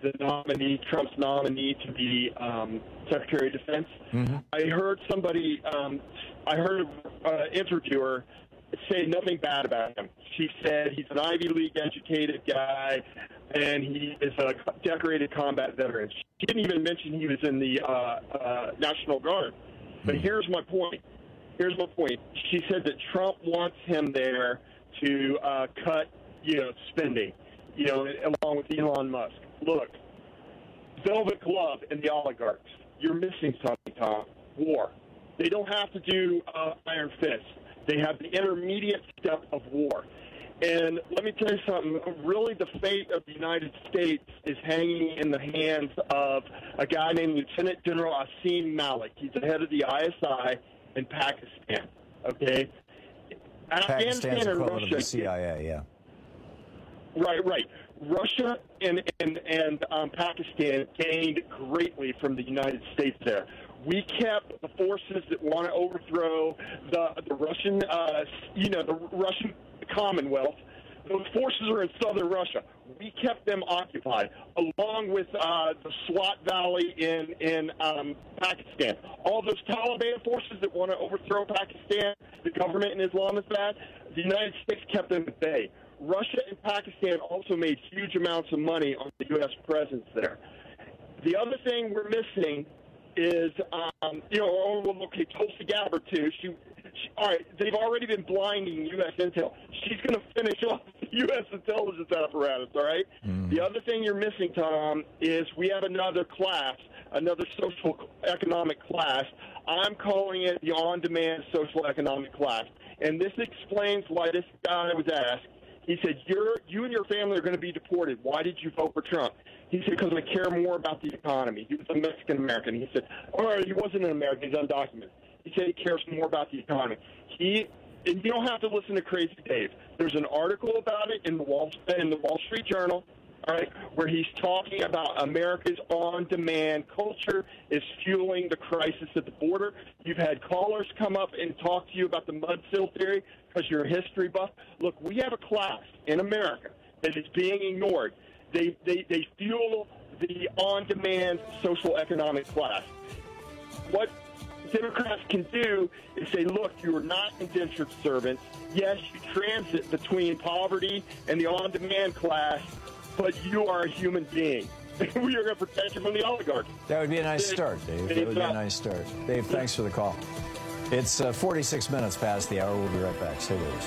the nominee, Trump's nominee to be um, Secretary of Defense. Mm-hmm. I heard somebody, um, I heard an uh, interviewer say nothing bad about him. She said he's an Ivy League educated guy, and he is a decorated combat veteran. She didn't even mention he was in the uh, uh, National Guard. But here's my point. Here's my point. She said that Trump wants him there to uh, cut, you know, spending, you know, along with Elon Musk. Look, Velvet Glove and the oligarchs, you're missing something, Tom. War. They don't have to do uh, Iron Fist. They have the intermediate step of war. And let me tell you something, really the fate of the United States is hanging in the hands of a guy named Lieutenant General Asim Malik. He's the head of the I S I in Pakistan, okay? Pakistan's and equivalent Russia, of the C I A, yeah. Right, right. Russia and, and, and um, Pakistan gained greatly from the United States there. We kept the forces that want to overthrow the the Russian, uh, you know, the Russian Commonwealth. Those forces are in southern Russia. We kept them occupied, along with uh, the Swat Valley in in um, Pakistan. All those Taliban forces that want to overthrow Pakistan, the government in Islamabad, the United States kept them at bay. Russia and Pakistan also made huge amounts of money on the U S presence there. The other thing we're missing is, um, you know, oh, well, okay, Tulsi Gabbard, too. She, she, all right, they've already been blinding U S intel. She's going to finish off the U S intelligence apparatus, all right? Mm. The other thing you're missing, Tom, is we have another class, another social economic class. I'm calling it the on-demand social economic class. And this explains why this guy was asked. He said, You're, you and your family are going to be deported. Why did you vote for Trump? He said, because I care more about the economy. He was a Mexican-American. He said, all right, he wasn't an American. He's undocumented. He said he cares more about the economy. He, and you don't have to listen to Crazy Dave. There's an article about it in the Wall, in the Wall Street Journal, all right, where he's talking about America's on-demand culture is fueling the crisis at the border. You've had callers come up and talk to you about the mudsill theory because you're a history buff. Look, we have a class in America that is being ignored. They, they, they fuel the on-demand social economic class. What Democrats can do is say, look, you are not indentured servants. Yes, you transit between poverty and the on-demand class, but you are a human being. We are going to protect you from the oligarchs. That would be a nice start, Dave. That would be a nice start. Dave, thanks for the call. It's uh, forty-six minutes past the hour. We'll be right back. Stay with us.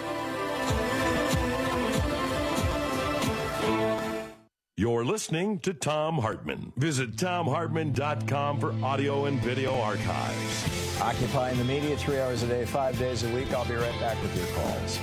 You're listening to Thom Hartmann. Visit Thom Hartmann dot com for audio and video archives. Occupying the media three hours a day, five days a week. I'll be right back with your calls.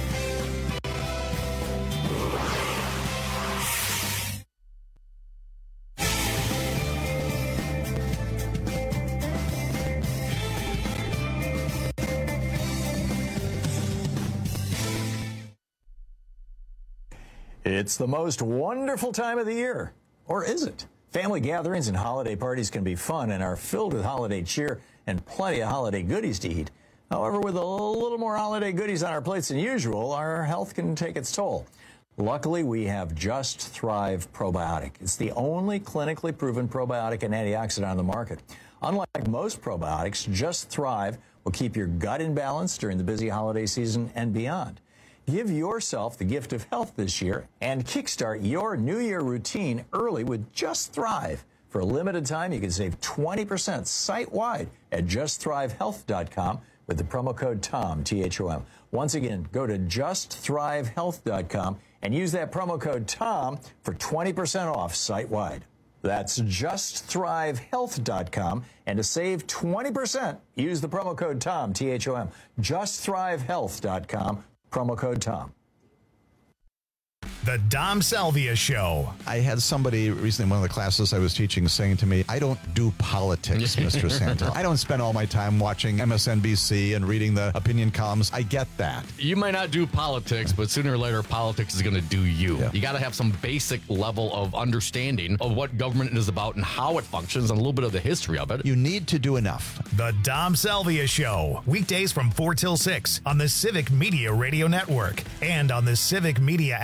It's the most wonderful time of the year. Or is it? Family gatherings and holiday parties can be fun and are filled with holiday cheer and plenty of holiday goodies to eat. However, with a little more holiday goodies on our plates than usual, our health can take its toll. Luckily, we have Just Thrive Probiotic. It's the only clinically proven probiotic and antioxidant on the market. Unlike most probiotics, Just Thrive will keep your gut in balance during the busy holiday season and beyond. Give yourself the gift of health this year and kickstart your New Year routine early with Just Thrive. For a limited time, you can save twenty percent site-wide at just thrive health dot com with the promo code TOM, T H O M. Once again, go to just thrive health dot com and use that promo code TOM for twenty percent off site-wide. That's just thrive health dot com, and to save twenty percent, use the promo code TOM, T H O M. just thrive health dot com. Promo code TOM. The Dom Salvia Show. I had somebody recently in one of the classes I was teaching saying to me, I don't do politics, Mister Santel. I don't spend all my time watching M S N B C and reading the opinion columns. I get that. You might not do politics, but sooner or later, politics is going to do you. Yeah. You got to have some basic level of understanding of what government is about and how it functions and a little bit of the history of it. You need to do enough. The Dom Salvia Show. Weekdays from four till six on the Civic Media Radio Network and on the Civic Media app.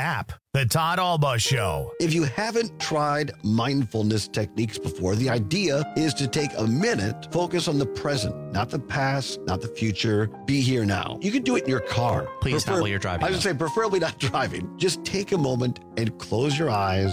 The Todd Alba Show. If you haven't tried mindfulness techniques before, the idea is to take a minute, focus on the present, not the past, not the future. Be here now. You can do it in your car. Please Prefer- not while you're driving. I would say preferably not driving. Just take a moment and close your eyes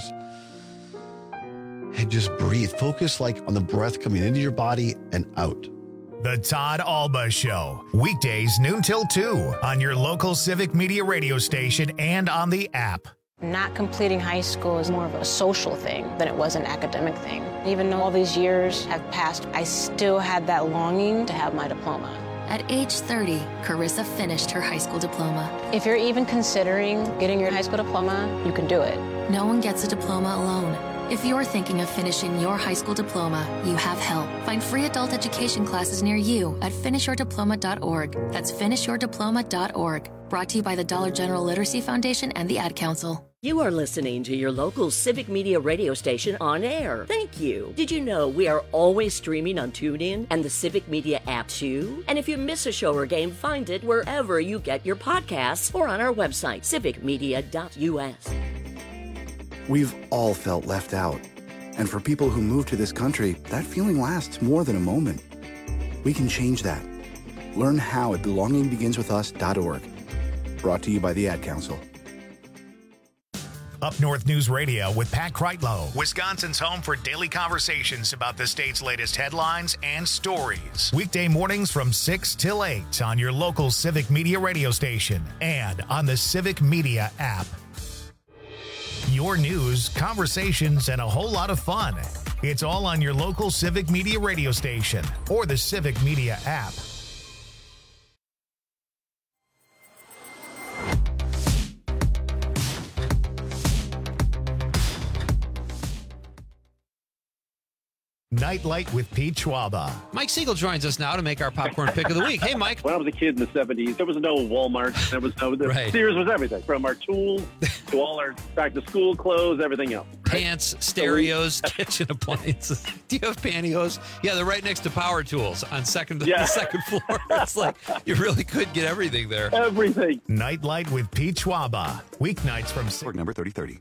and just breathe. Focus like on the breath coming into your body and out. The Todd Alba Show. Weekdays noon till two on your local Civic Media radio station and on the app. Not completing high school is more of a social thing than it was an academic thing. Even though all these years have passed, I still had that longing to have my diploma. At age thirty, Carissa finished her high school diploma. If you're even considering getting your high school diploma, you can do it. No one gets a diploma alone. If you're thinking of finishing your high school diploma, you have help. Find free adult education classes near you at finish your diploma dot org. That's finish your diploma dot org. Brought to you by the Dollar General Literacy Foundation and the Ad Council. You are listening to your local Civic Media radio station on air. Thank you. Did you know we are always streaming on TuneIn and the Civic Media app too? And if you miss a show or game, find it wherever you get your podcasts or on our website, civic media dot u s. We've all felt left out. And for people who move to this country, that feeling lasts more than a moment. We can change that. Learn how at belonging begins with us dot org. Brought to you by the Ad Council. Up North News Radio with Pat Kreitlow, Wisconsin's home for daily conversations about the state's latest headlines and stories. Weekday mornings from six till eight on your local Civic Media radio station and on the Civic Media app. Your news, conversations, and a whole lot of fun. It's all on your local Civic Media radio station or the Civic Media app. Nightlight with Pete Schwaba. Mike Siegel joins us now to make our popcorn pick of the week. Hey, Mike. When I was a kid in the seventies, there was no Walmart. There was no, the Right. Sears was everything, from our tools to all our back-to-school clothes, everything else. Pants, stereos, kitchen appliances. Do you have pantyhose? Yeah, they're right next to power tools on second Yeah. the second floor. It's like you really could get everything there. Everything. Nightlight with Pete Schwaba. Weeknights from six. Number thirty thirty.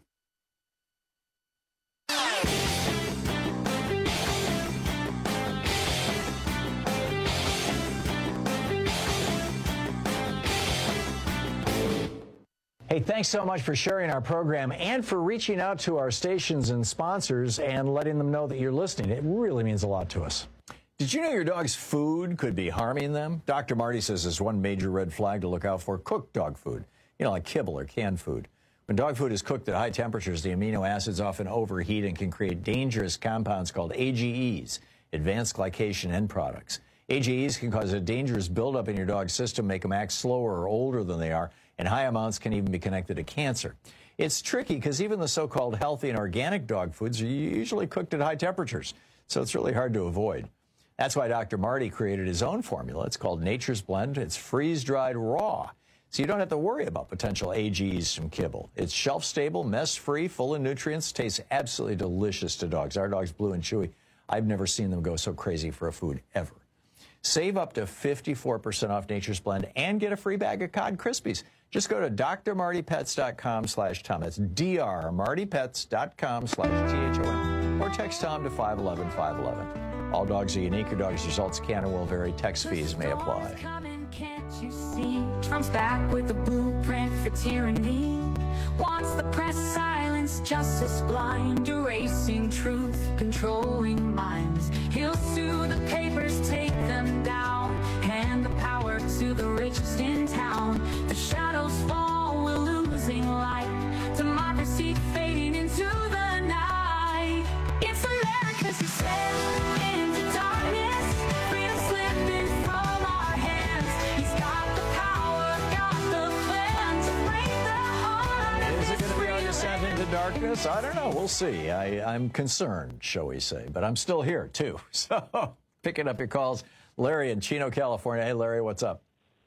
Hey, thanks so much for sharing our program and for reaching out to our stations and sponsors and letting them know that you're listening. It really means a lot to us. Did you know your dog's food could be harming them? Doctor Marty says there's one major red flag to look out for: cooked dog food, you know, like kibble or canned food. When dog food is cooked at high temperatures, the amino acids often overheat and can create dangerous compounds called A G Es, advanced glycation end products. A G Es can cause a dangerous buildup in your dog's system, make them act slower or older than they are, and high amounts can even be connected to cancer. It's tricky because even the so-called healthy and organic dog foods are usually cooked at high temperatures, so it's really hard to avoid. That's why Doctor Marty created his own formula. It's called Nature's Blend. It's freeze-dried raw, so you don't have to worry about potential A G Es from kibble. It's shelf-stable, mess-free, full of nutrients, tastes absolutely delicious to dogs. Our dog's Blue and Chewy. I've never seen them go so crazy for a food ever. Save up to fifty-four percent off Nature's Blend and get a free bag of Cod Krispies. Just go to d r marty pets dot com slash Tom. That's d r marty pets dot com slash T H O M. Or text Tom to five one one five one one. All dogs are unique. Your dog's results can and will vary. Text fees may apply. Can't you see? Trump's back with a blueprint for tyranny. Wants the press silenced, justice blind, erasing truth, controlling minds. He'll sue the papers, take them down, hand the power to the richest in town. The shadows fall, we're losing light, democracy fading into the night. It's America's descent into darkness, freedom slipping from our hands. He's got the power, got the plan to break the heart of Is it this going to be our free descent land. into darkness? I don't know. We'll see. I, I'm concerned, shall we say. But I'm still here, too. So picking up your calls. Larry in Chino, California. Hey, Larry, what's up?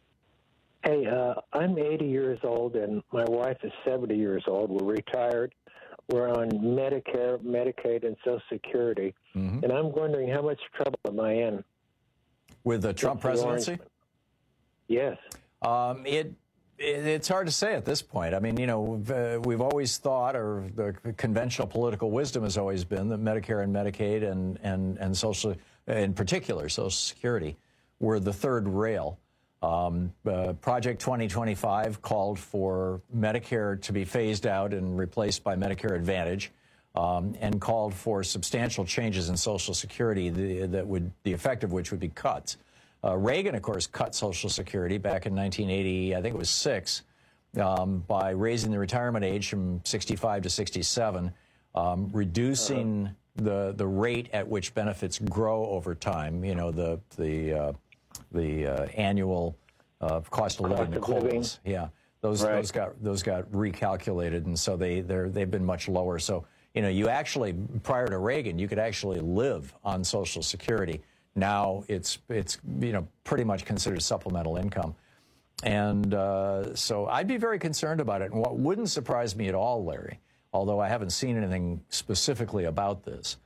Hey, uh, I'm eighty years old, and my wife is seventy years old. We're retired. We're on Medicare, Medicaid, and Social Security. Mm-hmm. And I'm wondering how much trouble am I in? With the Trump With the presidency? arrangement? Yes. Um, it It's hard to say at this point. I mean, you know, we've, uh, we've always thought, or the conventional political wisdom has always been that Medicare and Medicaid and, and, and Social, in particular, Social Security, were the third rail. Um, uh, Project twenty twenty-five called for Medicare to be phased out and replaced by Medicare Advantage, um, and called for substantial changes in Social Security, the, that would, the effect of which would be cuts. Uh, Reagan, of course, cut Social Security back in nineteen eighty, I think it was six, um, by raising the retirement age from sixty-five to sixty-seven, um, reducing the the rate at which benefits grow over time. You know, the the uh, the uh, annual uh, cost of living, the COLAs. Yeah, those Right. those got those got recalculated, and so they they're they've been much lower. So you know, you actually prior to Reagan, you could actually live on Social Security. Now it's it's you know pretty much considered supplemental income, and uh, so I'd be very concerned about it. And what wouldn't surprise me at all, Larry, although I haven't seen anything specifically about this,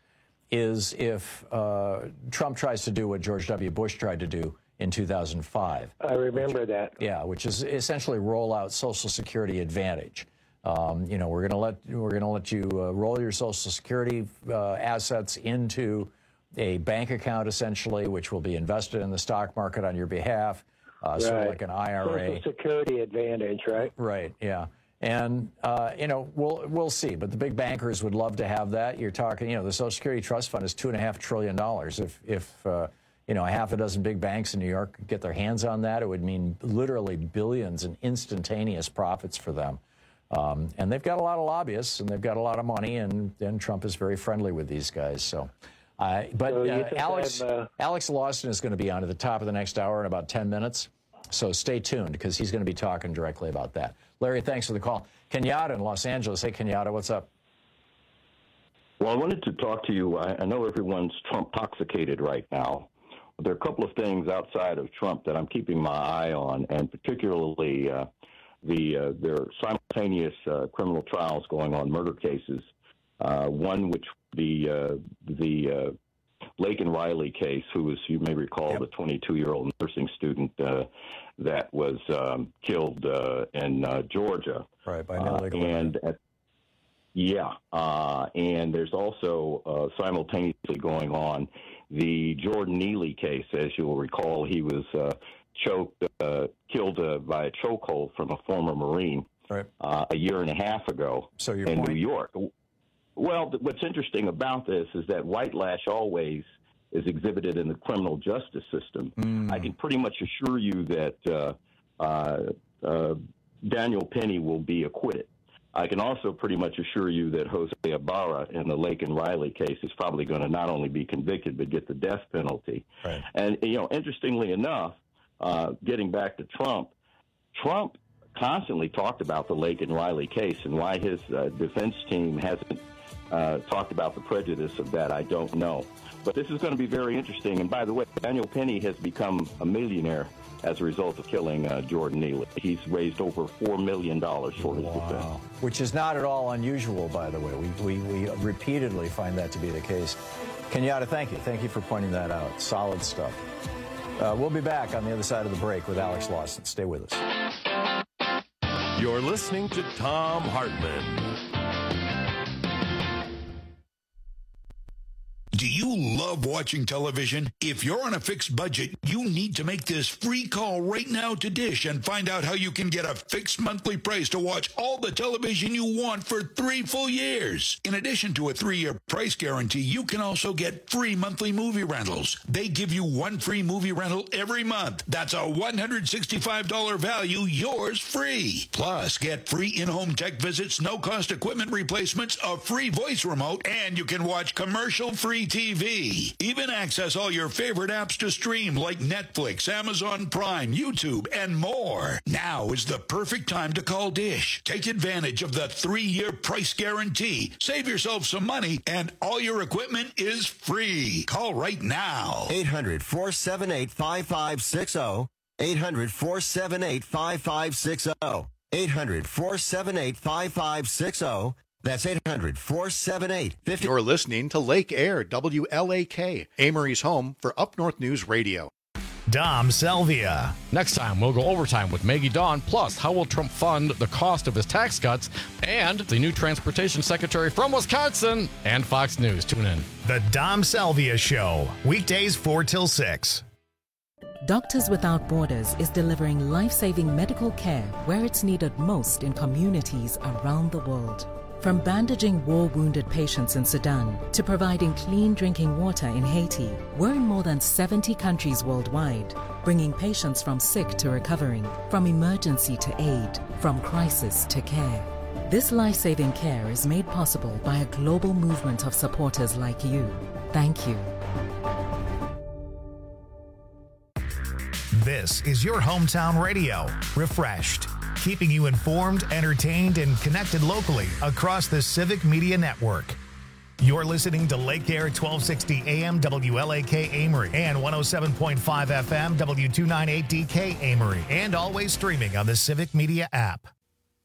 is if uh, Trump tries to do what George W. Bush tried to do in two thousand five. I remember which, that. Yeah, which is essentially roll out Social Security Advantage. Um, you know, we're going to let we're going to let you uh, roll your Social Security uh, assets into a bank account, essentially, which will be invested in the stock market on your behalf, uh, Right. sort of like an I R A. Social Security Advantage, right? Right. Yeah. And uh, you know, we'll we'll see. But the big bankers would love to have that. You're talking, you know, the Social Security Trust Fund is two and a half trillion dollars. If if uh, you know, a half a dozen big banks in New York could get their hands on that, it would mean literally billions in instantaneous profits for them. Um, and they've got a lot of lobbyists, and they've got a lot of money, and, and Trump is very friendly with these guys. So. Uh, but So you uh, think Alex I'm, uh, Alex Lawson is going to be on at the top of the next hour in about ten minutes. So stay tuned because he's going to be talking directly about that. Larry, thanks for the call. Kenyatta in Los Angeles. Hey, Kenyatta, what's up? Well, I wanted to talk to you. I, I know everyone's Trump-toxicated right now. There are a couple of things outside of Trump that I'm keeping my eye on, and particularly uh, the uh, there are simultaneous uh, criminal trials going on, murder cases. Uh, one which the uh, the uh, Laken Riley case, who was, you may recall, the twenty-two-year-old nursing student uh, that was um, killed uh, in uh, Georgia. Right, by uh, and at, yeah, uh, and there's also uh, simultaneously going on the Jordan Neely case. As you'll recall, he was uh, choked, uh, killed uh, by a chokehold from a former Marine right. uh, a year and a half ago so your in point? New York. Well, th- what's interesting about this is that white lash always is exhibited in the criminal justice system. Mm. I can pretty much assure you that uh, uh, uh, Daniel Penny will be acquitted. I can also pretty much assure you that Jose Ibarra in the Laken Riley case is probably going to not only be convicted but get the death penalty. Right. And, you know, interestingly enough, uh, getting back to Trump, Trump constantly talked about the Laken Riley case, and why his uh, defense team hasn't uh, talked about the prejudice of that, I don't know. But this is going to be very interesting. And by the way, Daniel Penny has become a millionaire as a result of killing uh, Jordan Neely. He's raised over four million dollars for his Wow. defense. Which is not at all unusual, by the way. We, we, we repeatedly find that to be the case. Kenyatta, thank you. Thank you for pointing that out. Solid stuff. Uh, we'll be back on the other side of the break with Alex Lawson. Stay with us. You're listening to Thom Hartmann. Do you love watching television? If you're on a fixed budget, you need to make this free call right now to Dish and find out how you can get a fixed monthly price to watch all the television you want for three full years. In addition to a three-year price guarantee, you can also get free monthly movie rentals. They give you one free movie rental every month. That's a one hundred sixty-five dollars value, yours free. Plus, get free in-home tech visits, no-cost equipment replacements, a free voice remote, and you can watch commercial-free T V. Even access all your favorite apps to stream like Netflix, Amazon Prime, YouTube, and more. Now is the perfect time to call Dish. Take advantage of the three-year price guarantee. Save yourself some money, and all your equipment is free. Call right now. eight hundred, four seven eight, five five six zero. eight hundred, four seven eight, five five six zero. eight hundred, four seven eight, five five six zero. That's eight hundred, four seven eight, five zero. You're listening to Lake Air, W L A K, Amory's home for Up North News Radio. Dom Selvia. Next time, we'll go overtime with Maggie Dawn. Plus, how will Trump fund the cost of his tax cuts? And the new transportation secretary from Wisconsin. And Fox News. Tune in. The Dom Selvia Show. Weekdays four till six. Doctors Without Borders is delivering life-saving medical care where it's needed most in communities around the world. From bandaging war-wounded patients in Sudan to providing clean drinking water in Haiti, we're in more than seventy countries worldwide, bringing patients from sick to recovering, from emergency to aid, from crisis to care. This life-saving care is made possible by a global movement of supporters like you. Thank you. This is your hometown radio, Refreshed, keeping you informed, entertained, and connected locally across the Civic Media Network. You're listening to Lake Air twelve sixty A M W L A K Amory and one oh seven point five F M W two ninety-eight D K Amory, and always streaming on the Civic Media app.